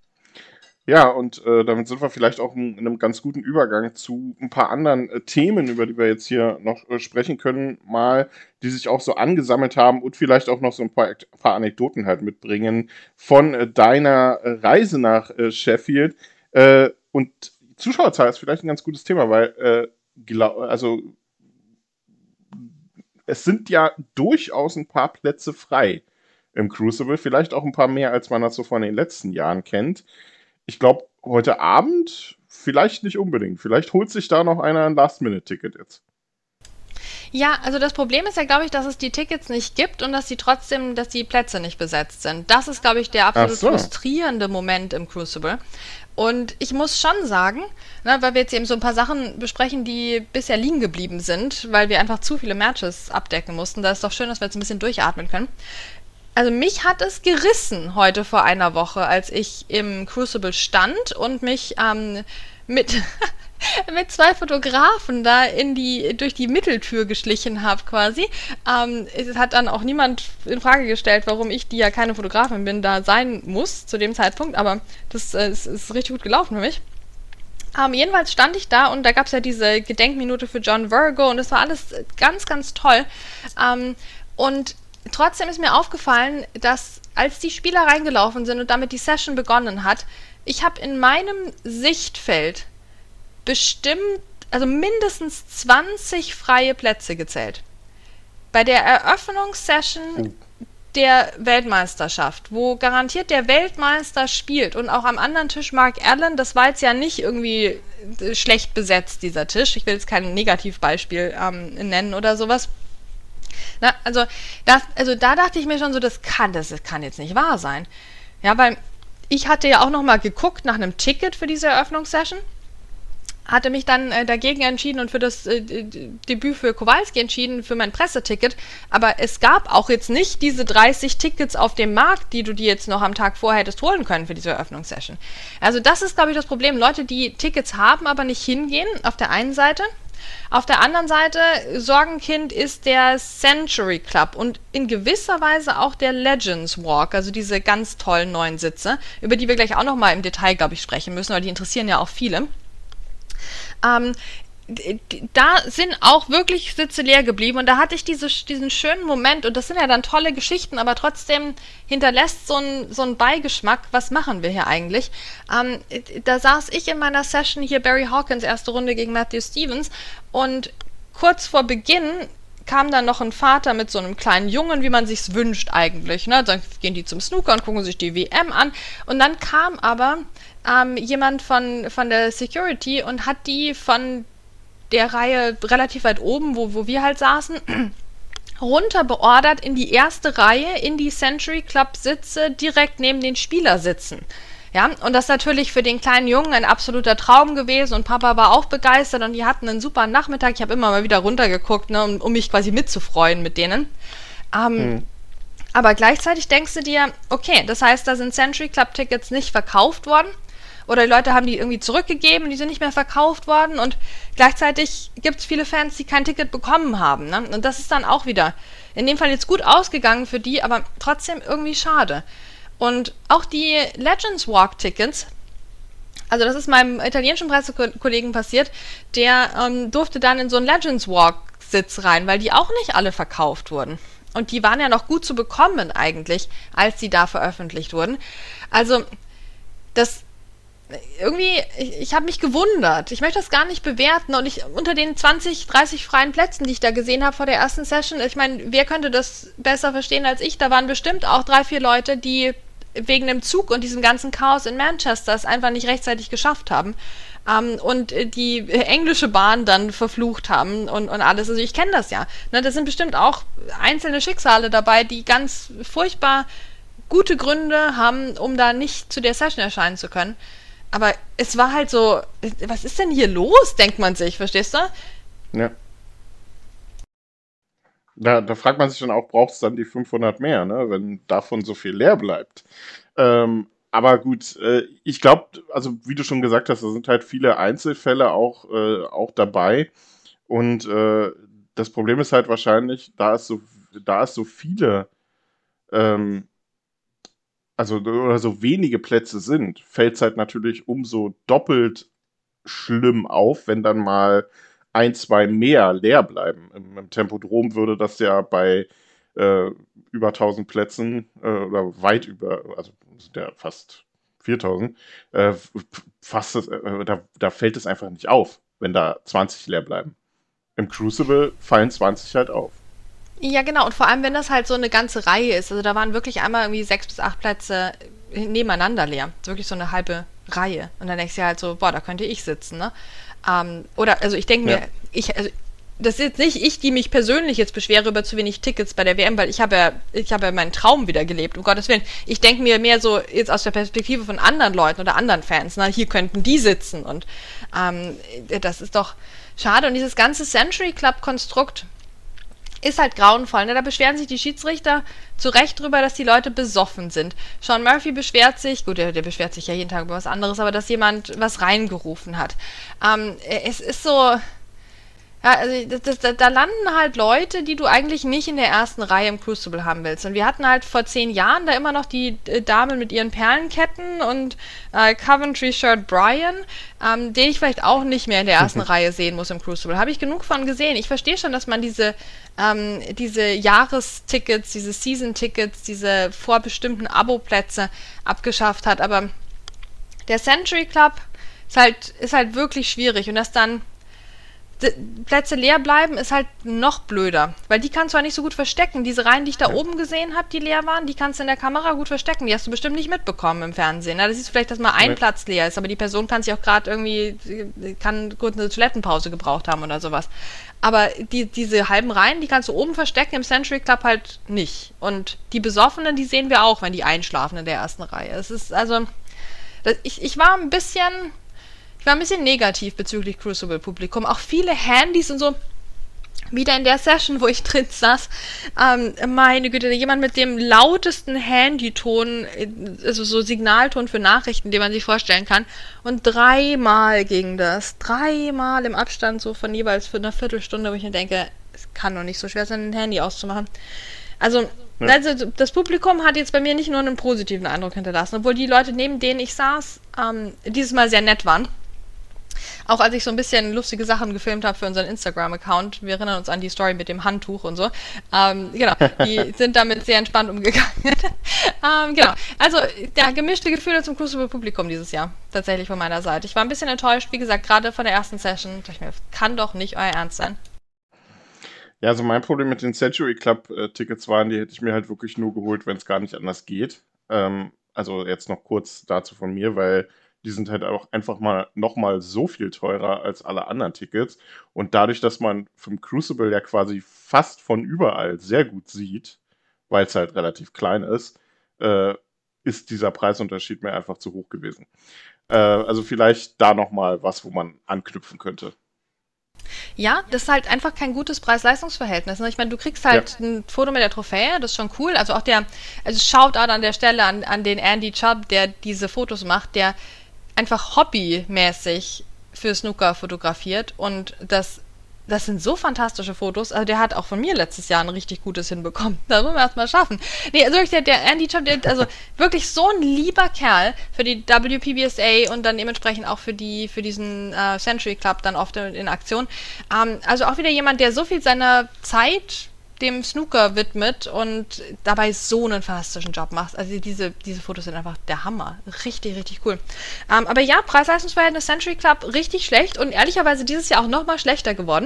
Ja, und äh, damit sind wir vielleicht auch in, in einem ganz guten Übergang zu ein paar anderen äh, Themen, über die wir jetzt hier noch äh, sprechen können, mal, die sich auch so angesammelt haben und vielleicht auch noch so ein paar, ein paar Anekdoten halt mitbringen von äh, deiner äh, Reise nach äh, Sheffield. Äh, und Zuschauerzahl ist vielleicht ein ganz gutes Thema, weil, äh, glaub, also es sind ja durchaus ein paar Plätze frei im Crucible, vielleicht auch ein paar mehr, als man das so von den letzten Jahren kennt. Ich glaube, heute Abend vielleicht nicht unbedingt. Vielleicht holt sich da noch einer ein Last-Minute-Ticket jetzt. Ja, also das Problem ist ja, glaube ich, dass es die Tickets nicht gibt und dass die trotzdem, dass die Plätze nicht besetzt sind. Das ist, glaube ich, der absolut so. frustrierende Moment im Crucible. Und ich muss schon sagen, ne, weil wir jetzt eben so ein paar Sachen besprechen, die bisher liegen geblieben sind, weil wir einfach zu viele Matches abdecken mussten. Da ist doch schön, dass wir jetzt ein bisschen durchatmen können. Also mich hat es gerissen heute vor einer Woche, als ich im Crucible stand und mich ähm, mit... mit zwei Fotografen da in die durch die Mitteltür geschlichen habe quasi. Ähm, es hat dann auch niemand in Frage gestellt, warum ich, die ja keine Fotografin bin, da sein muss zu dem Zeitpunkt, aber das äh, ist, ist richtig gut gelaufen für mich. Ähm, jedenfalls stand ich da und da gab es ja diese Gedenkminute für John Virgo und das war alles ganz, ganz toll. Ähm, und trotzdem ist mir aufgefallen, dass als die Spieler reingelaufen sind und damit die Session begonnen hat, ich habe in meinem Sichtfeld bestimmt, also mindestens zwanzig freie Plätze gezählt. Bei der Eröffnungssession der Weltmeisterschaft, wo garantiert der Weltmeister spielt und auch am anderen Tisch Mark Allen, das war jetzt ja nicht irgendwie schlecht besetzt, dieser Tisch. Ich will jetzt kein Negativbeispiel ähm, nennen oder sowas. Na, also, das, also da dachte ich mir schon so, das kann, das kann jetzt nicht wahr sein. Ja, weil ich hatte ja auch nochmal geguckt nach einem Ticket für diese Eröffnungssession, hatte mich dann äh, dagegen entschieden und für das äh, Debüt für Kowalski entschieden, für mein Presseticket. Aber es gab auch jetzt nicht diese dreißig Tickets auf dem Markt, die du dir jetzt noch am Tag vorher hättest holen können für diese Eröffnungssession. Also das ist, glaube ich, das Problem. Leute, die Tickets haben, aber nicht hingehen, auf der einen Seite. Auf der anderen Seite, Sorgenkind ist der Century Club und in gewisser Weise auch der Legends Walk, also diese ganz tollen neuen Sitze, über die wir gleich auch nochmal im Detail, glaube ich, sprechen müssen, weil die interessieren ja auch viele. Ähm, da sind auch wirklich Sitze leer geblieben und da hatte ich diese, diesen schönen Moment und das sind ja dann tolle Geschichten, aber trotzdem hinterlässt so ein, so ein Beigeschmack, was machen wir hier eigentlich? Ähm, da saß ich in meiner Session hier, Barry Hawkins, erste Runde gegen Matthew Stevens und kurz vor Beginn kam dann noch ein Vater mit so einem kleinen Jungen, wie man sich's wünscht eigentlich, ne? Dann gehen die zum Snooker und gucken sich die W M an und dann kam aber ähm, jemand von, von der Security und hat die von der Reihe relativ weit oben, wo, wo wir halt saßen, runter beordert in die erste Reihe, in die Century Club Sitze, direkt neben den Spielersitzen. Ja, und das ist natürlich für den kleinen Jungen ein absoluter Traum gewesen und Papa war auch begeistert und die hatten einen super Nachmittag. Ich habe immer mal wieder runtergeguckt, ne, um, um mich quasi mitzufreuen mit denen. Ähm, hm. Aber gleichzeitig denkst du dir, okay, das heißt, da sind Century Club Tickets nicht verkauft worden oder die Leute haben die irgendwie zurückgegeben, die sind nicht mehr verkauft worden und gleichzeitig gibt es viele Fans, die kein Ticket bekommen haben. Ne? Und das ist dann auch wieder in dem Fall jetzt gut ausgegangen für die, aber trotzdem irgendwie schade. Und auch die Legends Walk Tickets, also das ist meinem italienischen Pressekollegen passiert, der ähm, durfte dann in so einen Legends Walk Sitz rein, weil die auch nicht alle verkauft wurden. Und die waren ja noch gut zu bekommen eigentlich, als die da veröffentlicht wurden. Also das irgendwie, ich, ich habe mich gewundert. Ich möchte das gar nicht bewerten. Und ich unter den zwanzig, dreißig freien Plätzen, die ich da gesehen habe vor der ersten Session, ich meine, wer könnte das besser verstehen als ich? Da waren bestimmt auch drei, vier Leute, die wegen dem Zug und diesem ganzen Chaos in Manchester es einfach nicht rechtzeitig geschafft haben. Um, und die englische Bahn dann verflucht haben und, und alles. Also ich kenne das ja. Ne, das sind bestimmt auch einzelne Schicksale dabei, die ganz furchtbar gute Gründe haben, um da nicht zu der Session erscheinen zu können. Aber es war halt so, was ist denn hier los, denkt man sich, verstehst du? Ja. Da, da fragt man sich dann auch, braucht es dann die fünfhundert mehr, ne, wenn davon so viel leer bleibt. Ähm, Aber gut, äh, ich glaube, also wie du schon gesagt hast, da sind halt viele Einzelfälle auch, äh, auch dabei. Und äh, das Problem ist halt wahrscheinlich, da es so, da es so viele, ähm, also oder so wenige Plätze sind, fällt es halt natürlich umso doppelt schlimm auf, wenn dann mal ein, zwei mehr leer bleiben. Im, im Tempodrom würde das ja bei äh, über tausend Plätzen äh, oder weit über, also sind ja fast viertausend, äh, fast, äh, da, da fällt es einfach nicht auf, wenn da zwanzig leer bleiben. Im Crucible fallen zwanzig halt auf. Ja, genau. Und vor allem, wenn das halt so eine ganze Reihe ist. Also da waren wirklich einmal irgendwie sechs bis acht Plätze nebeneinander leer. Wirklich so eine halbe Reihe. Und dann denkst du halt so, boah, da könnte ich sitzen, ne? Ähm, oder, also ich denke mir, ja. ich, also das ist jetzt nicht ich, die mich persönlich jetzt beschwere über zu wenig Tickets bei der W M, weil ich habe ja, ich habe ja meinen Traum wieder gelebt, um Gottes Willen. Ich denke mir mehr so jetzt aus der Perspektive von anderen Leuten oder anderen Fans, ne? Hier könnten die sitzen und ähm, das ist doch schade. Und dieses ganze Century Club Konstrukt ist halt grauenvoll, ne? Da beschweren sich die Schiedsrichter zu Recht drüber, dass die Leute besoffen sind. Sean Murphy beschwert sich, gut, der, der beschwert sich ja jeden Tag über was anderes, aber dass jemand was reingerufen hat. Ähm, es ist so, ja, also das, das, da landen halt Leute, die du eigentlich nicht in der ersten Reihe im Crucible haben willst. Und wir hatten halt vor zehn Jahren da immer noch die äh, Dame mit ihren Perlenketten und äh, Coventry Shirt Brian, ähm, den ich vielleicht auch nicht mehr in der ersten Reihe sehen muss im Crucible. Habe ich genug von gesehen. Ich verstehe schon, dass man diese ähm, diese Jahrestickets, diese Season-Tickets, diese vorbestimmten Abo-Plätze abgeschafft hat. Aber der Century Club ist halt, ist halt wirklich schwierig. Und dass dann Plätze leer bleiben, ist halt noch blöder, weil die kannst du halt nicht so gut verstecken. Diese Reihen, die ich da ja. oben gesehen habe, die leer waren, die kannst du in der Kamera gut verstecken. Die hast du bestimmt nicht mitbekommen im Fernsehen. Da siehst du vielleicht, dass mal ein ja. Platz leer ist, aber die Person kann sich auch gerade irgendwie, kann gut eine Toilettenpause gebraucht haben oder sowas. Aber die, diese halben Reihen, die kannst du oben verstecken, im Century Club halt nicht. Und die Besoffenen, die sehen wir auch, wenn die einschlafen in der ersten Reihe. Es ist also, das, ich, ich war ein bisschen... Ich war ein bisschen negativ bezüglich Crucible-Publikum. Auch viele Handys und so. Wieder in der Session, wo ich drin saß. Ähm, meine Güte, jemand mit dem lautesten Handyton, also so Signalton für Nachrichten, den man sich vorstellen kann. Und dreimal ging das. Dreimal im Abstand so von jeweils für eine Viertelstunde, wo ich mir denke, es kann doch nicht so schwer sein, ein Handy auszumachen. Also, ja. also das Publikum hat jetzt bei mir nicht nur einen positiven Eindruck hinterlassen, obwohl die Leute, neben denen ich saß, ähm, dieses Mal sehr nett waren. Auch als ich so ein bisschen lustige Sachen gefilmt habe für unseren Instagram-Account, wir erinnern uns an die Story mit dem Handtuch und so, ähm, genau, die sind damit sehr entspannt umgegangen. ähm, genau, also ja, gemischte Gefühle zum Crucible-Publikum dieses Jahr, tatsächlich von meiner Seite. Ich war ein bisschen enttäuscht, wie gesagt, gerade von der ersten Session, dachte ich mir, kann doch nicht euer Ernst sein. Ja, also mein Problem mit den Century Club-Tickets waren, die hätte ich mir halt wirklich nur geholt, wenn es gar nicht anders geht. Ähm, also jetzt noch kurz dazu von mir, weil die sind halt auch einfach mal nochmal so viel teurer als alle anderen Tickets. Und dadurch, dass man vom Crucible ja quasi fast von überall sehr gut sieht, weil es halt relativ klein ist, äh, ist dieser Preisunterschied mir einfach zu hoch gewesen. Äh, also vielleicht da nochmal was, wo man anknüpfen könnte. Ja, das ist halt einfach kein gutes Preis-Leistungs-Verhältnis. Ne? Ich meine, du kriegst halt ja. ein Foto mit der Trophäe, das ist schon cool. Also auch der, also Shoutout an der Stelle an, an den Andy Chubb, der diese Fotos macht, der einfach hobbymäßig für Snooker fotografiert und das Das sind so fantastische Fotos. Also der hat auch von mir letztes Jahr ein richtig gutes hinbekommen. Das muss man erstmal schaffen. Nee, also der, der Andy Chubb, der, also wirklich so ein lieber Kerl für die W P B S A und dann dementsprechend auch für die für diesen äh, Century Club dann oft in, in Aktion. Ähm, also auch wieder jemand, der so viel seiner Zeit dem Snooker widmet und dabei so einen fantastischen Job macht. Also diese, diese Fotos sind einfach der Hammer. Richtig, richtig cool. Ähm, aber ja, Preis-Leistungs-Verhältnis Century Club richtig schlecht und ehrlicherweise dieses Jahr auch nochmal schlechter geworden,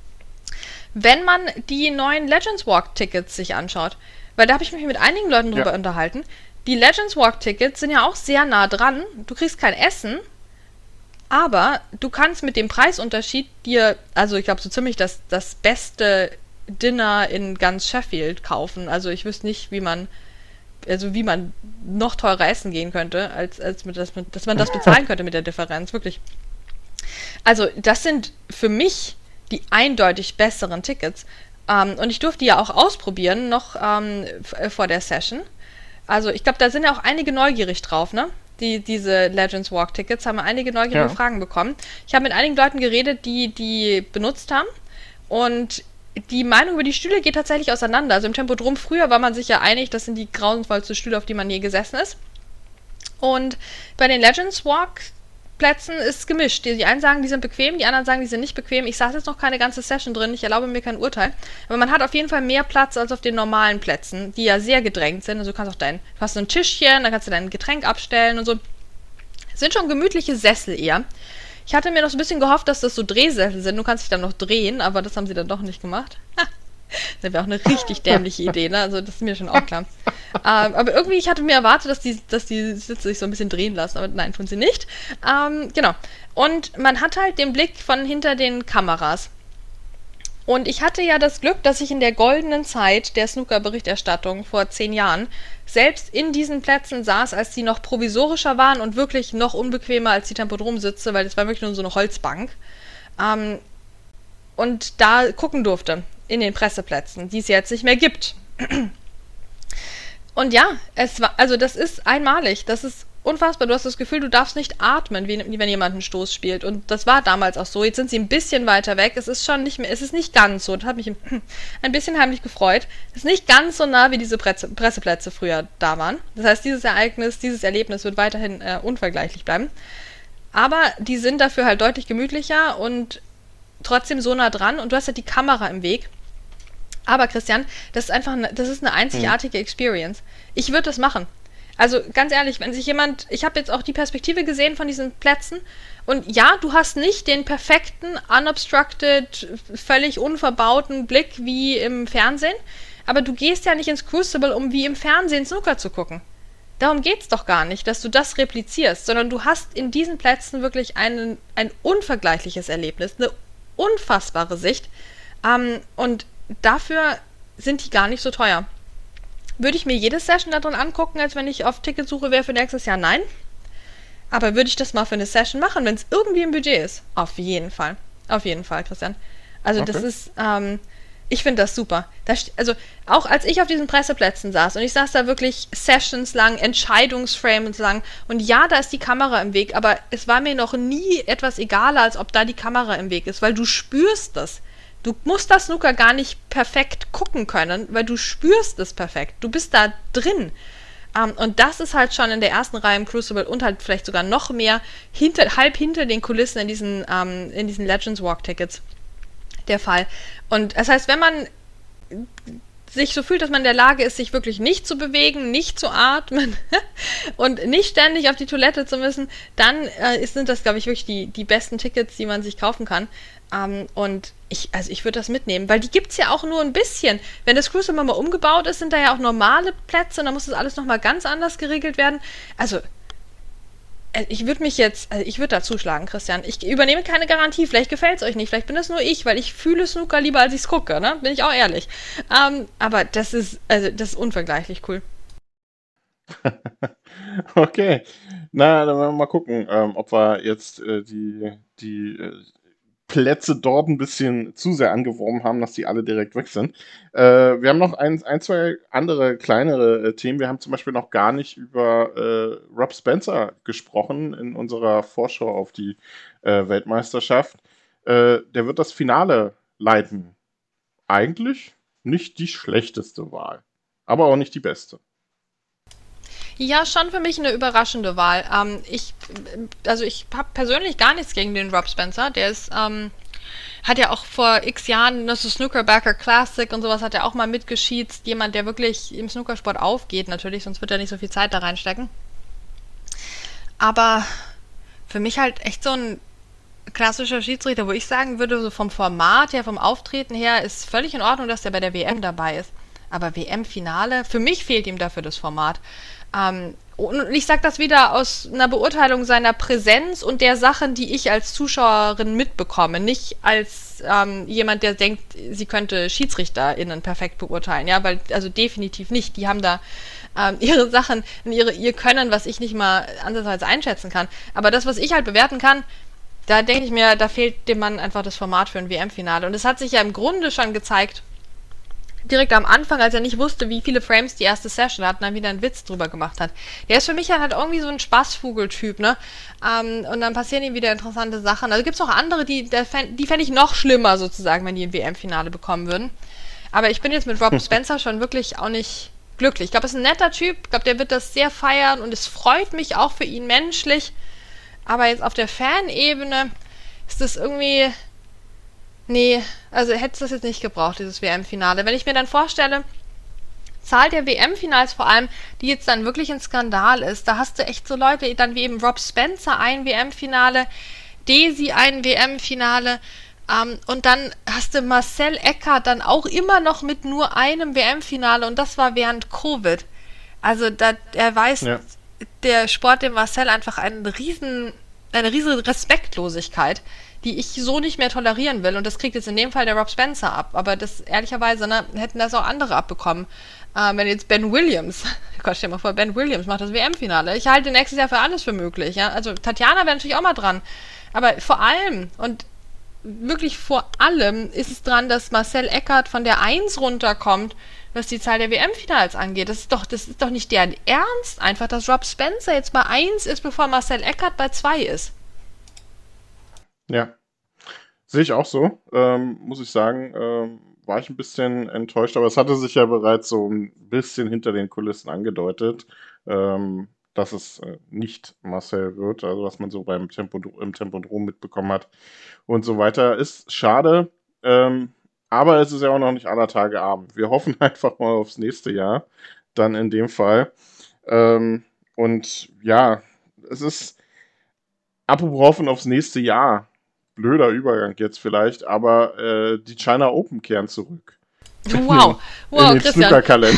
wenn man die neuen Legends Walk Tickets sich anschaut. Weil da habe ich mich mit einigen Leuten drüber ja. unterhalten. Die Legends Walk Tickets sind ja auch sehr nah dran. Du kriegst kein Essen, aber du kannst mit dem Preisunterschied dir, also ich glaube so ziemlich das, das beste Dinner in ganz Sheffield kaufen. Also ich wüsste nicht, wie man also wie man noch teurer essen gehen könnte, als, als mit, dass, dass man das bezahlen könnte mit der Differenz, wirklich. Also das sind für mich die eindeutig besseren Tickets. Ähm, und ich durfte die ja auch ausprobieren, noch ähm, f- vor der Session. Also ich glaube, da sind ja auch einige neugierig drauf, ne? Die, diese Legends Walk Tickets haben einige neugierige ja. Fragen bekommen. Ich habe mit einigen Leuten geredet, die die benutzt haben und die Meinung über die Stühle geht tatsächlich auseinander. Also im Tempodrom früher war man sich ja einig, das sind die grauenvollsten Stühle, auf die man je gesessen ist. Und bei den Legends Walk Plätzen ist es gemischt. Die, die einen sagen, die sind bequem, die anderen sagen, die sind nicht bequem. Ich saß jetzt noch keine ganze Session drin, ich erlaube mir kein Urteil. Aber man hat auf jeden Fall mehr Platz als auf den normalen Plätzen, die ja sehr gedrängt sind. Also du kannst auch dein, du hast so ein Tischchen, da kannst du dein Getränk abstellen und so. Es sind schon gemütliche Sessel eher. Ich hatte mir noch so ein bisschen gehofft, dass das so Drehsessel sind. Du kannst dich dann noch drehen, aber das haben sie dann doch nicht gemacht. Das wäre auch eine richtig dämliche Idee, ne? Also das ist mir schon auch klar. ähm, aber irgendwie, ich hatte mir erwartet, dass die, dass die Sitze sich so ein bisschen drehen lassen, aber nein, tun sie nicht. Ähm, genau. Und man hat halt den Blick von hinter den Kameras. Und ich hatte ja das Glück, dass ich in der goldenen Zeit der Snooker-Berichterstattung vor zehn Jahren selbst in diesen Plätzen saß, als die noch provisorischer waren und wirklich noch unbequemer als die Tempodrom-Sitze, weil das war wirklich nur so eine Holzbank. Ähm, und da gucken durfte in den Presseplätzen, die es jetzt nicht mehr gibt. Und ja, es war, also das ist einmalig, das ist unfassbar. Du hast das Gefühl, du darfst nicht atmen, wie, wie wenn jemand einen Stoß spielt. Und das war damals auch so. Jetzt sind sie ein bisschen weiter weg. Es ist schon nicht mehr, es ist nicht ganz so. Das hat mich ein bisschen heimlich gefreut. Es ist nicht ganz so nah, wie diese Presse, Presseplätze früher da waren. Das heißt, dieses Ereignis, dieses Erlebnis wird weiterhin äh, unvergleichlich bleiben. Aber die sind dafür halt deutlich gemütlicher und trotzdem so nah dran. Und du hast halt die Kamera im Weg. Aber Christian, das ist einfach, eine, das ist eine einzigartige Experience. Ich würde das machen. Also ganz ehrlich, wenn sich jemand, ich habe jetzt auch die Perspektive gesehen von diesen Plätzen und ja, du hast nicht den perfekten, unobstructed, völlig unverbauten Blick wie im Fernsehen, aber du gehst ja nicht ins Crucible, um wie im Fernsehen Snooker zu gucken. Darum geht's doch gar nicht, dass du das replizierst, sondern du hast in diesen Plätzen wirklich einen, ein unvergleichliches Erlebnis, eine unfassbare Sicht ähm, und dafür sind die gar nicht so teuer. Würde ich mir jede Session da drin angucken, als wenn ich auf Ticketsuche wäre für nächstes Jahr? Nein. Aber würde ich das mal für eine Session machen, wenn es irgendwie im Budget ist? Auf jeden Fall. Auf jeden Fall, Christian. Also okay. Das ist, ähm, ich finde das super. Das, also auch als ich auf diesen Presseplätzen saß und ich saß da wirklich Sessions lang, Entscheidungsframes lang und ja, da ist die Kamera im Weg, aber es war mir noch nie etwas egaler, als ob da die Kamera im Weg ist, weil du spürst das. Du musst das Snooker gar nicht perfekt gucken können, weil du spürst es perfekt. Du bist da drin. Um, und das ist halt schon in der ersten Reihe im Crucible und halt vielleicht sogar noch mehr hinter, halb hinter den Kulissen in diesen, um, in diesen Legends Walk Tickets der Fall. Und das heißt, wenn man sich so fühlt, dass man in der Lage ist, sich wirklich nicht zu bewegen, nicht zu atmen und nicht ständig auf die Toilette zu müssen, dann äh, sind das, glaube ich, wirklich die, die besten Tickets, die man sich kaufen kann. Um, und ich, also ich würde das mitnehmen, weil die gibt's ja auch nur ein bisschen. Wenn das Crucible mal umgebaut ist, sind da ja auch normale Plätze und dann muss das alles nochmal ganz anders geregelt werden. Also, äh, ich würde mich jetzt, also ich würde da zuschlagen, Christian. Ich übernehme keine Garantie. Vielleicht gefällt es euch nicht. Vielleicht bin es nur ich, weil ich fühle Snooker lieber, als ich es gucke, ne? Bin ich auch ehrlich. Ähm, aber das ist, also das ist unvergleichlich cool. Okay. Na, dann wollen wir mal gucken, ähm, ob wir jetzt äh, die, die äh, Plätze dort ein bisschen zu sehr angeworben haben, dass die alle direkt weg sind. Äh, wir haben noch ein, ein, zwei andere kleinere äh, Themen. Wir haben zum Beispiel noch gar nicht über äh, Rob Spencer gesprochen in unserer Vorschau auf die äh, Weltmeisterschaft. Äh, der wird das Finale leiten. Eigentlich nicht die schlechteste Wahl, aber auch nicht die beste. Ja, schon für mich eine überraschende Wahl. Ähm, ich, also ich habe persönlich gar nichts gegen den Rob Spencer. Der ist, ähm, hat ja auch vor x Jahren das Snookerbacker Classic und sowas hat er auch mal mitgeschießt. Jemand, der wirklich im Snookersport aufgeht natürlich, sonst wird er nicht so viel Zeit da reinstecken. Aber für mich halt echt so ein klassischer Schiedsrichter, wo ich sagen würde, so vom Format her, vom Auftreten her, ist völlig in Ordnung, dass der bei der W M dabei ist. Aber W M-Finale, für mich fehlt ihm dafür das Format. Ähm, und ich sage das wieder aus einer Beurteilung seiner Präsenz und der Sachen, die ich als Zuschauerin mitbekomme. Nicht als ähm, jemand, der denkt, sie könnte SchiedsrichterInnen perfekt beurteilen. Ja, weil, also definitiv nicht. Die haben da ähm, ihre Sachen, ihre, ihr Können, was ich nicht mal ansatzweise einschätzen kann. Aber das, was ich halt bewerten kann, da denke ich mir, da fehlt dem Mann einfach das Format für ein W M-Finale. Und es hat sich ja im Grunde schon gezeigt, direkt am Anfang, als er nicht wusste, wie viele Frames die erste Session hat, und dann wieder einen Witz drüber gemacht hat. Der ist für mich halt irgendwie so ein Spaßvogel-Typ, ne? Ähm, und dann passieren ihm wieder interessante Sachen. Also gibt es auch andere, die, die fände ich noch schlimmer sozusagen, wenn die ein W M-Finale bekommen würden. Aber ich bin jetzt mit Rob Spencer schon wirklich auch nicht glücklich. Ich glaube, er ist ein netter Typ. Ich glaube, der wird das sehr feiern und es freut mich auch für ihn menschlich. Aber jetzt auf der Fanebene ist das irgendwie... Nee, also hätte es das jetzt nicht gebraucht, dieses W M-Finale. Wenn ich mir dann vorstelle, Zahl der W M-Finals vor allem, die jetzt dann wirklich ein Skandal ist, da hast du echt so Leute, dann wie eben Rob Spencer ein W M-Finale, Desi ein W M-Finale ähm, und dann hast du Marcel Eckert dann auch immer noch mit nur einem W M-Finale und das war während Covid. Also da erweist ja. der Sport dem Marcel einfach einen riesen, eine riesige Respektlosigkeit, die ich so nicht mehr tolerieren will. Und das kriegt jetzt in dem Fall der Rob Spencer ab. Aber das, ehrlicherweise, ne, hätten das auch andere abbekommen. Ähm, wenn jetzt Ben Williams, Gott, stell dir mal vor, Ben Williams macht das W M-Finale. Ich halte nächstes Jahr für alles für möglich. Ja? Also Tatjana wäre natürlich auch mal dran. Aber vor allem, und wirklich vor allem, ist es dran, dass Marcel Eckert von der eins runterkommt, was die Zahl der W M-Finals angeht. Das ist doch, das ist doch nicht deren Ernst, einfach, dass Rob Spencer jetzt bei eins ist, bevor Marcel Eckert bei zwei ist. Ja, sehe ich auch so, ähm, muss ich sagen, ähm, war ich ein bisschen enttäuscht, aber es hatte sich ja bereits so ein bisschen hinter den Kulissen angedeutet, ähm, dass es äh, nicht Marcel wird, also was man so beim Tempo, im Tempodrom mitbekommen hat und so weiter. Ist schade, ähm, aber es ist ja auch noch nicht aller Tage Abend. Wir hoffen einfach mal aufs nächste Jahr, dann in dem Fall. Ähm, und ja, es ist, apropos hoffen aufs nächste Jahr, blöder Übergang jetzt vielleicht, aber äh, die China Open kehren zurück. Wow, wow, in den Christian. Snookerkalender.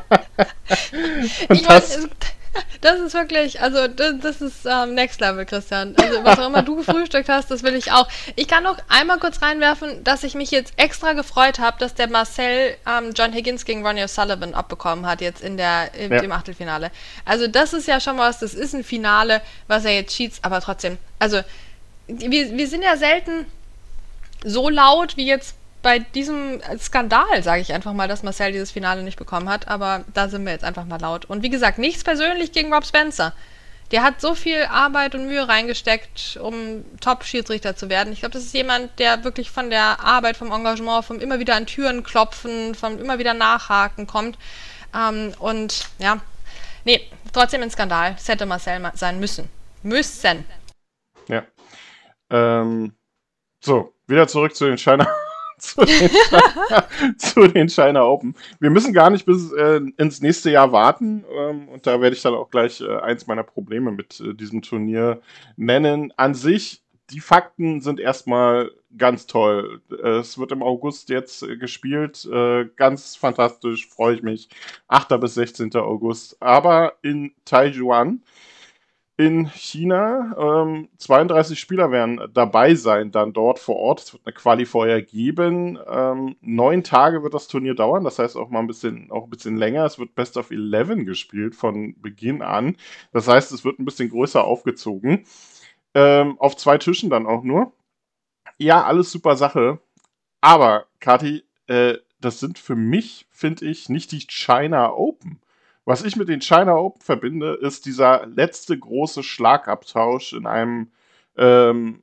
Ich das, das ist wirklich, also das, das ist ähm, Next Level, Christian. Also was auch immer du gefrühstückt hast, das will ich auch. Ich kann noch einmal kurz reinwerfen, dass ich mich jetzt extra gefreut habe, dass der Marcel ähm, John Higgins gegen Ronnie O'Sullivan abbekommen hat jetzt in der im, ja. im Achtelfinale. Also das ist ja schon was, das ist ein Finale, was er jetzt schießt, aber trotzdem, also Wir, wir sind ja selten so laut wie jetzt bei diesem Skandal, sage ich einfach mal, dass Marcel dieses Finale nicht bekommen hat, aber da sind wir jetzt einfach mal laut. Und wie gesagt, nichts persönlich gegen Rob Spencer. Der hat so viel Arbeit und Mühe reingesteckt, um Top-Schiedsrichter zu werden. Ich glaube, das ist jemand, der wirklich von der Arbeit, vom Engagement, vom immer wieder an Türen klopfen, vom immer wieder nachhaken kommt. Ähm, und ja, nee, trotzdem ein Skandal. Es hätte Marcel sein müssen. Müssen. Ja. Ähm, so, wieder zurück zu den China, zu, den China zu den China Open. Wir müssen gar nicht bis äh, ins nächste Jahr warten ähm, und da werde ich dann auch gleich äh, eins meiner Probleme mit äh, diesem Turnier nennen. An sich, die Fakten sind erstmal ganz toll. Es wird im August jetzt äh, gespielt, äh, ganz fantastisch, freue ich mich. achter bis sechzehnter August, aber in Taijuan in China. Ähm, zweiunddreißig Spieler werden dabei sein, dann dort vor Ort. Es wird eine Quali vorher geben. Ähm, neun Tage wird das Turnier dauern, das heißt auch mal ein bisschen, auch ein bisschen länger. Es wird Best of elf gespielt von Beginn an. Das heißt, es wird ein bisschen größer aufgezogen. Ähm, auf zwei Tischen dann auch nur. Ja, alles super Sache. Aber, Kathi, äh, das sind für mich, finde ich, nicht die China Open. Was ich mit den China Open verbinde, ist dieser letzte große Schlagabtausch in einem ähm,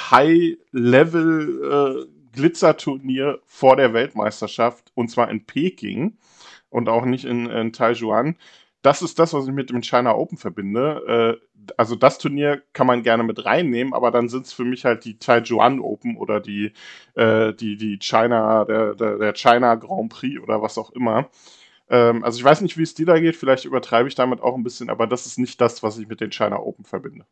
High-Level-Glitzerturnier äh, vor der Weltmeisterschaft, und zwar in Peking und auch nicht in, in Taijuan. Das ist das, was ich mit dem China Open verbinde. Äh, also das Turnier kann man gerne mit reinnehmen, aber dann sind es für mich halt die Taijuan Open oder die, äh, die, die China, der, der, der China Grand Prix oder was auch immer. Also ich weiß nicht, wie es dir da geht, vielleicht übertreibe ich damit auch ein bisschen, aber das ist nicht das, was ich mit den China Open verbinde.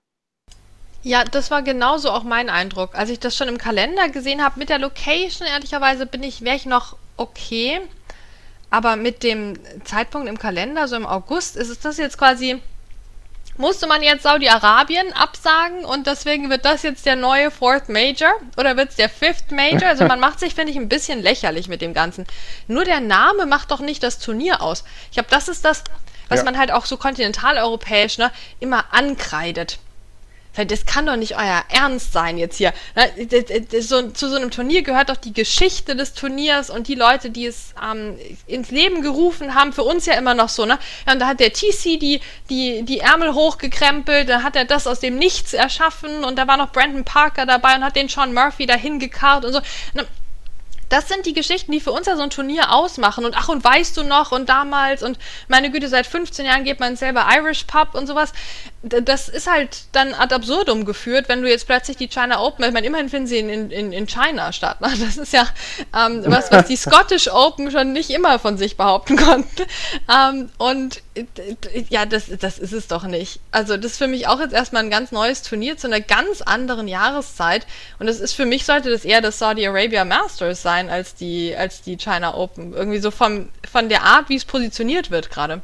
Ja, das war genauso auch mein Eindruck. Als ich das schon im Kalender gesehen habe, mit der Location, ehrlicherweise bin ich, wäre ich noch okay, aber mit dem Zeitpunkt im Kalender, so im August, ist es das jetzt quasi, musste man jetzt Saudi-Arabien absagen und deswegen wird das jetzt der neue Fourth Major oder wird es der Fifth Major? Also man macht sich, finde ich, ein bisschen lächerlich mit dem Ganzen. Nur der Name macht doch nicht das Turnier aus. Ich glaube, das ist das, was ja. man halt auch so kontinentaleuropäisch ne, immer ankreidet. Das kann doch nicht euer Ernst sein jetzt hier. So, zu so einem Turnier gehört doch die Geschichte des Turniers und die Leute, die es ähm, ins Leben gerufen haben, für uns ja immer noch so, ne? Und da hat der T C die, die, die Ärmel hochgekrempelt, da hat er das aus dem Nichts erschaffen und da war noch Brandon Parker dabei und hat den Sean Murphy dahin gekarrt und so. Das sind die Geschichten, die für uns ja so ein Turnier ausmachen. Und ach, und weißt du noch, und damals, und meine Güte, seit fünfzehn Jahren geht man selber Irish Pub und sowas. Das ist halt dann ad absurdum geführt, wenn du jetzt plötzlich die China Open, ich meine, immerhin finden sie in, in, in China statt. Ne? Das ist ja ähm, was, was die Scottish Open schon nicht immer von sich behaupten konnten. Ähm, und ja, das, das ist es doch nicht. Also das ist für mich auch jetzt erstmal ein ganz neues Turnier zu einer ganz anderen Jahreszeit. Und das ist für mich, sollte das eher das Saudi Arabia Masters sein, als die, als die China Open. Irgendwie so vom, von der Art, wie es positioniert wird gerade.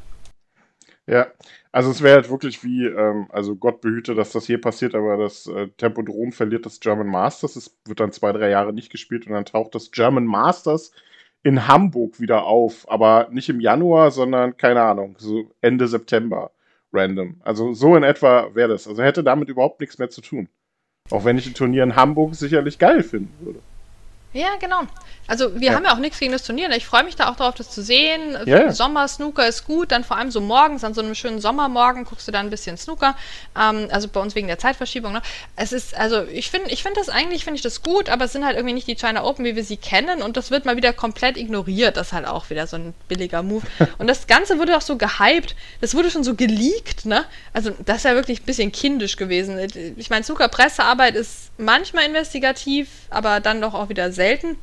Ja, also es wäre halt wirklich wie, ähm, also Gott behüte, dass das hier passiert, aber das äh, Tempodrom verliert das German Masters. Es wird dann zwei, drei Jahre nicht gespielt und dann taucht das German Masters in Hamburg wieder auf. Aber nicht im Januar, sondern, keine Ahnung, so Ende September random. Also so in etwa wäre das. Also hätte damit überhaupt nichts mehr zu tun. Auch wenn ich ein Turnier in Hamburg sicherlich geil finden würde. Ja, genau. Also wir ja. haben ja auch nichts gegen das Turnier. Ich freue mich da auch darauf, das zu sehen. Yeah. Sommer-Snooker ist gut. Dann vor allem so morgens, an so einem schönen Sommermorgen, guckst du da ein bisschen Snooker. Ähm, also bei uns wegen der Zeitverschiebung. Ne? Es ist, also ich finde ich finde das eigentlich, finde ich das gut, aber es sind halt irgendwie nicht die China Open, wie wir sie kennen. Und das wird mal wieder komplett ignoriert. Das ist halt auch wieder so ein billiger Move. Und das Ganze wurde auch so gehypt. Das wurde schon so geleakt, ne? Also das ist ja wirklich ein bisschen kindisch gewesen. Ich meine, Snooker-Pressearbeit ist manchmal investigativ, aber dann doch auch wieder selten.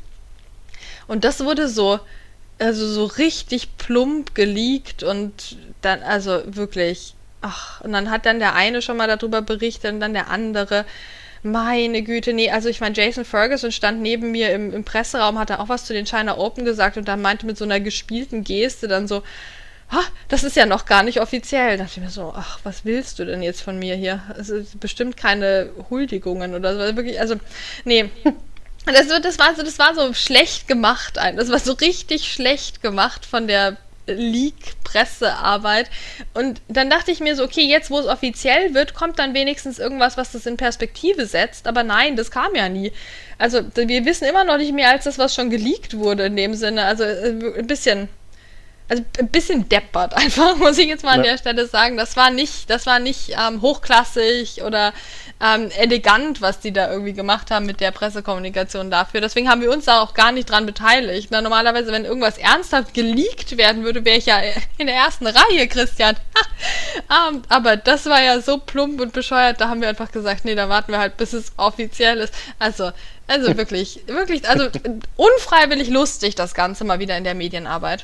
Und das wurde so, also so richtig plump geleakt und dann, also wirklich, ach, und dann hat dann der eine schon mal darüber berichtet und dann der andere. Meine Güte, nee, also ich meine, Jason Ferguson stand neben mir im, im Presseraum, hat da auch was zu den China Open gesagt und dann meinte mit so einer gespielten Geste dann so, ah, das ist ja noch gar nicht offiziell. Da dachte ich mir so, ach, was willst du denn jetzt von mir hier? Es ist bestimmt keine Huldigungen oder so, wirklich, also, nee. Das, das, war so, das war so schlecht gemacht. Das war so richtig schlecht gemacht von der Leak-Pressearbeit. Und dann dachte ich mir so, okay, jetzt wo es offiziell wird, kommt dann wenigstens irgendwas, was das in Perspektive setzt. Aber nein, das kam ja nie. Also wir wissen immer noch nicht mehr als das, was schon geleakt wurde in dem Sinne. Also ein bisschen... Also ein bisschen deppert einfach, muss ich jetzt mal an ja. der Stelle sagen. Das war nicht, das war nicht ähm, hochklassig oder ähm, elegant, was die da irgendwie gemacht haben mit der Pressekommunikation dafür. Deswegen haben wir uns da auch gar nicht dran beteiligt. Na, normalerweise, wenn irgendwas ernsthaft geleakt werden würde, wäre ich ja in der ersten Reihe, Christian. ähm, aber das war ja so plump und bescheuert, da haben wir einfach gesagt, nee, da warten wir halt, bis es offiziell ist. Also, also wirklich, wirklich, also unfreiwillig lustig das Ganze mal wieder in der Medienarbeit.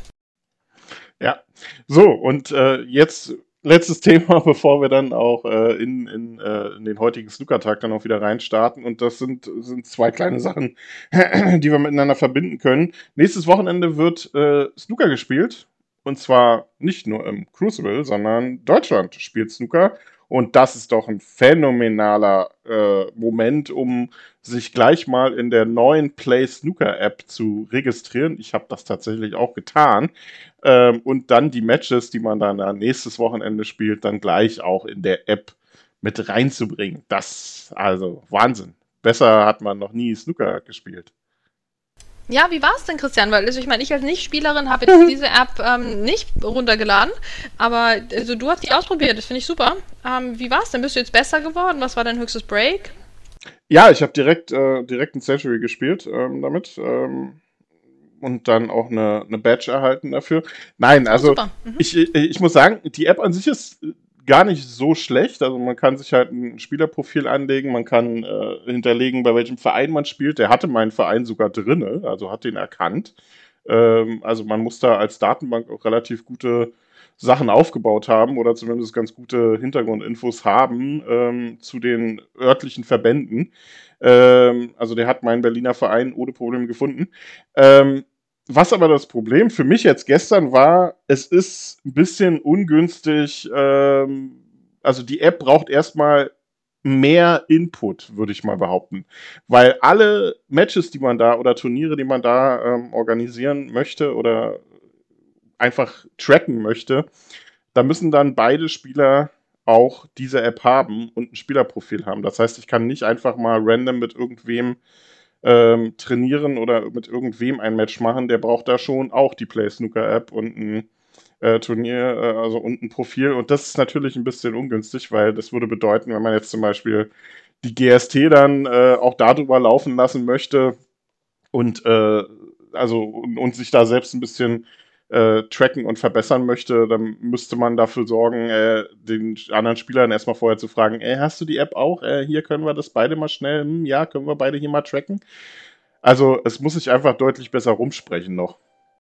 Ja, so und äh, jetzt letztes Thema, bevor wir dann auch äh, in, in, äh, in den heutigen Snookertag dann auch wieder reinstarten und das sind, sind zwei kleine Sachen, die wir miteinander verbinden können. Nächstes Wochenende wird äh, Snooker gespielt und zwar nicht nur im Crucible, sondern Deutschland spielt Snooker Und das ist doch ein phänomenaler äh, Moment, um sich gleich mal in der neuen Play Snooker App zu registrieren. Ich habe das tatsächlich auch getan. Ähm, und dann die Matches, die man dann nächstes Wochenende spielt, dann gleich auch in der App mit reinzubringen. Das, also Wahnsinn. Besser hat man noch nie Snooker gespielt. Ja, wie war es denn, Christian? Weil also ich meine, ich als Nicht-Spielerin habe jetzt diese App ähm, nicht runtergeladen, aber also, du hast die ausprobiert, das finde ich super. Ähm, wie war es denn? Bist du jetzt besser geworden? Was war dein höchstes Break? Ja, ich habe direkt, äh, direkt ein Century gespielt ähm, damit ähm, und dann auch eine, eine Badge erhalten dafür. Nein, also oh, mhm. ich, ich muss sagen, die App an sich ist gar nicht so schlecht. Also man kann sich halt ein Spielerprofil anlegen, man kann äh, hinterlegen, bei welchem Verein man spielt. Der hatte meinen Verein sogar drinne, also hat den erkannt. Ähm, also man muss da als Datenbank auch relativ gute Sachen aufgebaut haben oder zumindest ganz gute Hintergrundinfos haben ähm, zu den örtlichen Verbänden. Ähm, also der hat meinen Berliner Verein ohne Probleme gefunden. Ähm, Was aber das Problem für mich jetzt gestern war, es ist ein bisschen ungünstig, ähm, also die App braucht erstmal mehr Input, würde ich mal behaupten. Weil alle Matches, die man da oder Turniere, die man da ähm, organisieren möchte oder einfach tracken möchte, da müssen dann beide Spieler auch diese App haben und ein Spielerprofil haben. Das heißt, ich kann nicht einfach mal random mit irgendwem Ähm, trainieren oder mit irgendwem ein Match machen, der braucht da schon auch die Play Snooker App und ein äh, Turnier, äh, also und ein Profil. Und das ist natürlich ein bisschen ungünstig, weil das würde bedeuten, wenn man jetzt zum Beispiel die G S T dann äh, auch darüber laufen lassen möchte und äh, also und, und sich da selbst ein bisschen äh, tracken und verbessern möchte, dann müsste man dafür sorgen, äh, den anderen Spielern erstmal vorher zu fragen, ey, hast du die App auch? Äh, hier können wir das beide mal schnell, hm, ja, können wir beide hier mal tracken? Also es muss sich einfach deutlich besser rumsprechen noch.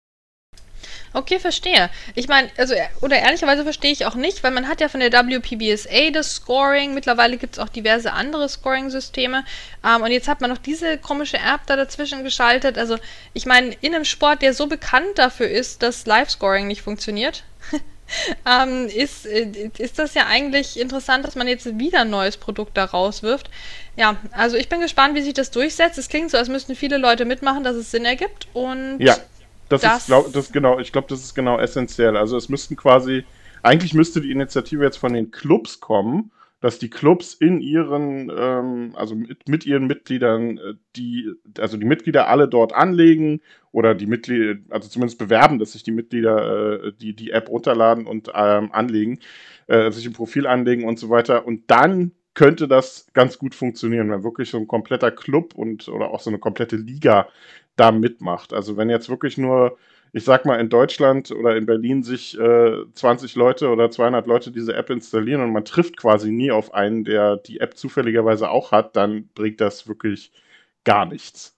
Okay, verstehe. Ich meine, also, oder ehrlicherweise verstehe ich auch nicht, weil man hat ja von der W P B S A das Scoring, mittlerweile gibt es auch diverse andere Scoring-Systeme ähm, und jetzt hat man noch diese komische App da dazwischen geschaltet. Also ich meine, in einem Sport, der so bekannt dafür ist, dass Live-Scoring nicht funktioniert, ähm, ist, ist das ja eigentlich interessant, dass man jetzt wieder ein neues Produkt da rauswirft. Ja, also ich bin gespannt, wie sich das durchsetzt. Es klingt so, als müssten viele Leute mitmachen, dass es Sinn ergibt und... Ja. Das, das ist, glaub, das genau, ich glaube, das ist genau essentiell. Also es müssten quasi, eigentlich müsste die Initiative jetzt von den Clubs kommen, dass die Clubs in ihren, ähm, also mit, mit ihren Mitgliedern, die, also die Mitglieder alle dort anlegen oder die Mitglieder, also zumindest bewerben, dass sich die Mitglieder äh, die, die App runterladen und ähm, anlegen, äh, sich ein Profil anlegen und so weiter. Und dann könnte das ganz gut funktionieren, wenn wirklich so ein kompletter Club und oder auch so eine komplette Liga da mitmacht. Also wenn jetzt wirklich nur, ich sag mal, in Deutschland oder in Berlin sich äh, zwanzig Leute oder zweihundert Leute diese App installieren und man trifft quasi nie auf einen, der die App zufälligerweise auch hat, dann bringt das wirklich gar nichts.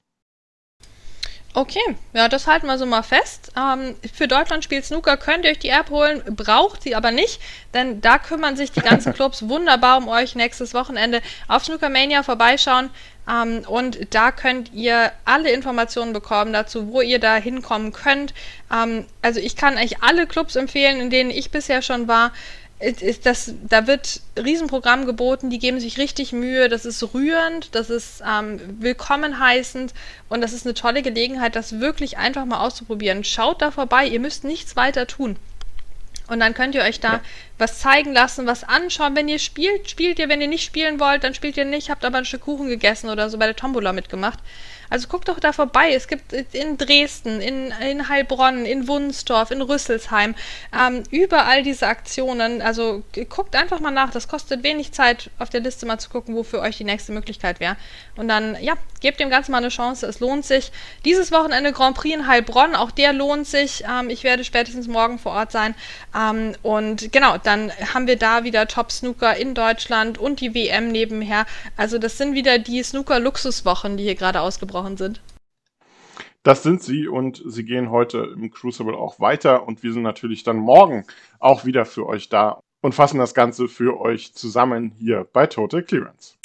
Okay, ja, das halten wir so mal fest. Ähm, für Deutschland spielt Snooker könnt ihr euch die App holen, braucht sie aber nicht, denn da kümmern sich die ganzen Clubs wunderbar um euch nächstes Wochenende auf Snookermania vorbeischauen ähm, und da könnt ihr alle Informationen bekommen dazu, wo ihr da hinkommen könnt. Ähm, also ich kann euch alle Clubs empfehlen, in denen ich bisher schon war. Ist das, da wird Riesenprogramm geboten, die geben sich richtig Mühe, das ist rührend, das ist ähm, willkommen heißend und das ist eine tolle Gelegenheit, das wirklich einfach mal auszuprobieren. Schaut da vorbei, ihr müsst nichts weiter tun. Und dann könnt ihr euch da ja. was zeigen lassen, was anschauen. Wenn ihr spielt, spielt ihr. Wenn ihr nicht spielen wollt, dann spielt ihr nicht, habt aber ein Stück Kuchen gegessen oder so bei der Tombola mitgemacht. Also guckt doch da vorbei. Es gibt in Dresden, in, in Heilbronn, in Wunstorf, in Rüsselsheim, ähm, überall diese Aktionen. Also guckt einfach mal nach. Das kostet wenig Zeit, auf der Liste mal zu gucken, wo für euch die nächste Möglichkeit wäre. Und dann, ja, gebt dem Ganzen mal eine Chance. Es lohnt sich. Dieses Wochenende Grand Prix in Heilbronn, auch der lohnt sich. Ähm, ich werde spätestens morgen vor Ort sein. Ähm, und genau, dann haben wir da wieder Top Snooker in Deutschland und die W M nebenher. Also das sind wieder die Snooker-Luxuswochen, die hier gerade ausgebrochen sind. Das sind sie und sie gehen heute im Crucible auch weiter und wir sind natürlich dann morgen auch wieder für euch da und fassen das Ganze für euch zusammen hier bei Total Clearance.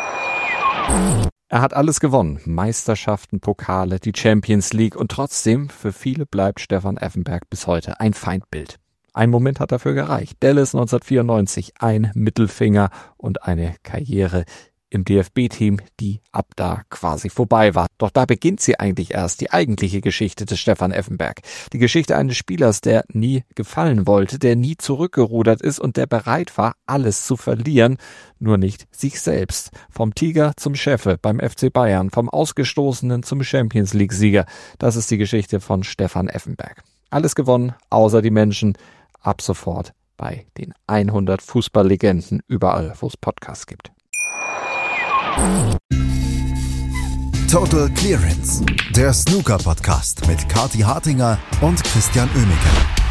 Er hat alles gewonnen, Meisterschaften, Pokale, die Champions League und trotzdem, für viele bleibt Stefan Effenberg bis heute ein Feindbild. Ein Moment hat dafür gereicht. Dallas neunzehnhundertvierundneunzig, ein Mittelfinger und eine Karriere im D F B-Team, die ab da quasi vorbei war. Doch da beginnt sie eigentlich erst, die eigentliche Geschichte des Stefan Effenberg. Die Geschichte eines Spielers, der nie gefallen wollte, der nie zurückgerudert ist und der bereit war, alles zu verlieren, nur nicht sich selbst. Vom Tiger zum Chefe beim F C Bayern, vom Ausgestoßenen zum Champions-League-Sieger. Das ist die Geschichte von Stefan Effenberg. Alles gewonnen, außer die Menschen. Ab sofort bei den hundert Fußballlegenden, überall, wo es Podcasts gibt. Total Clearance, der Snooker-Podcast mit Kathi Hartinger und Christian Oemeke.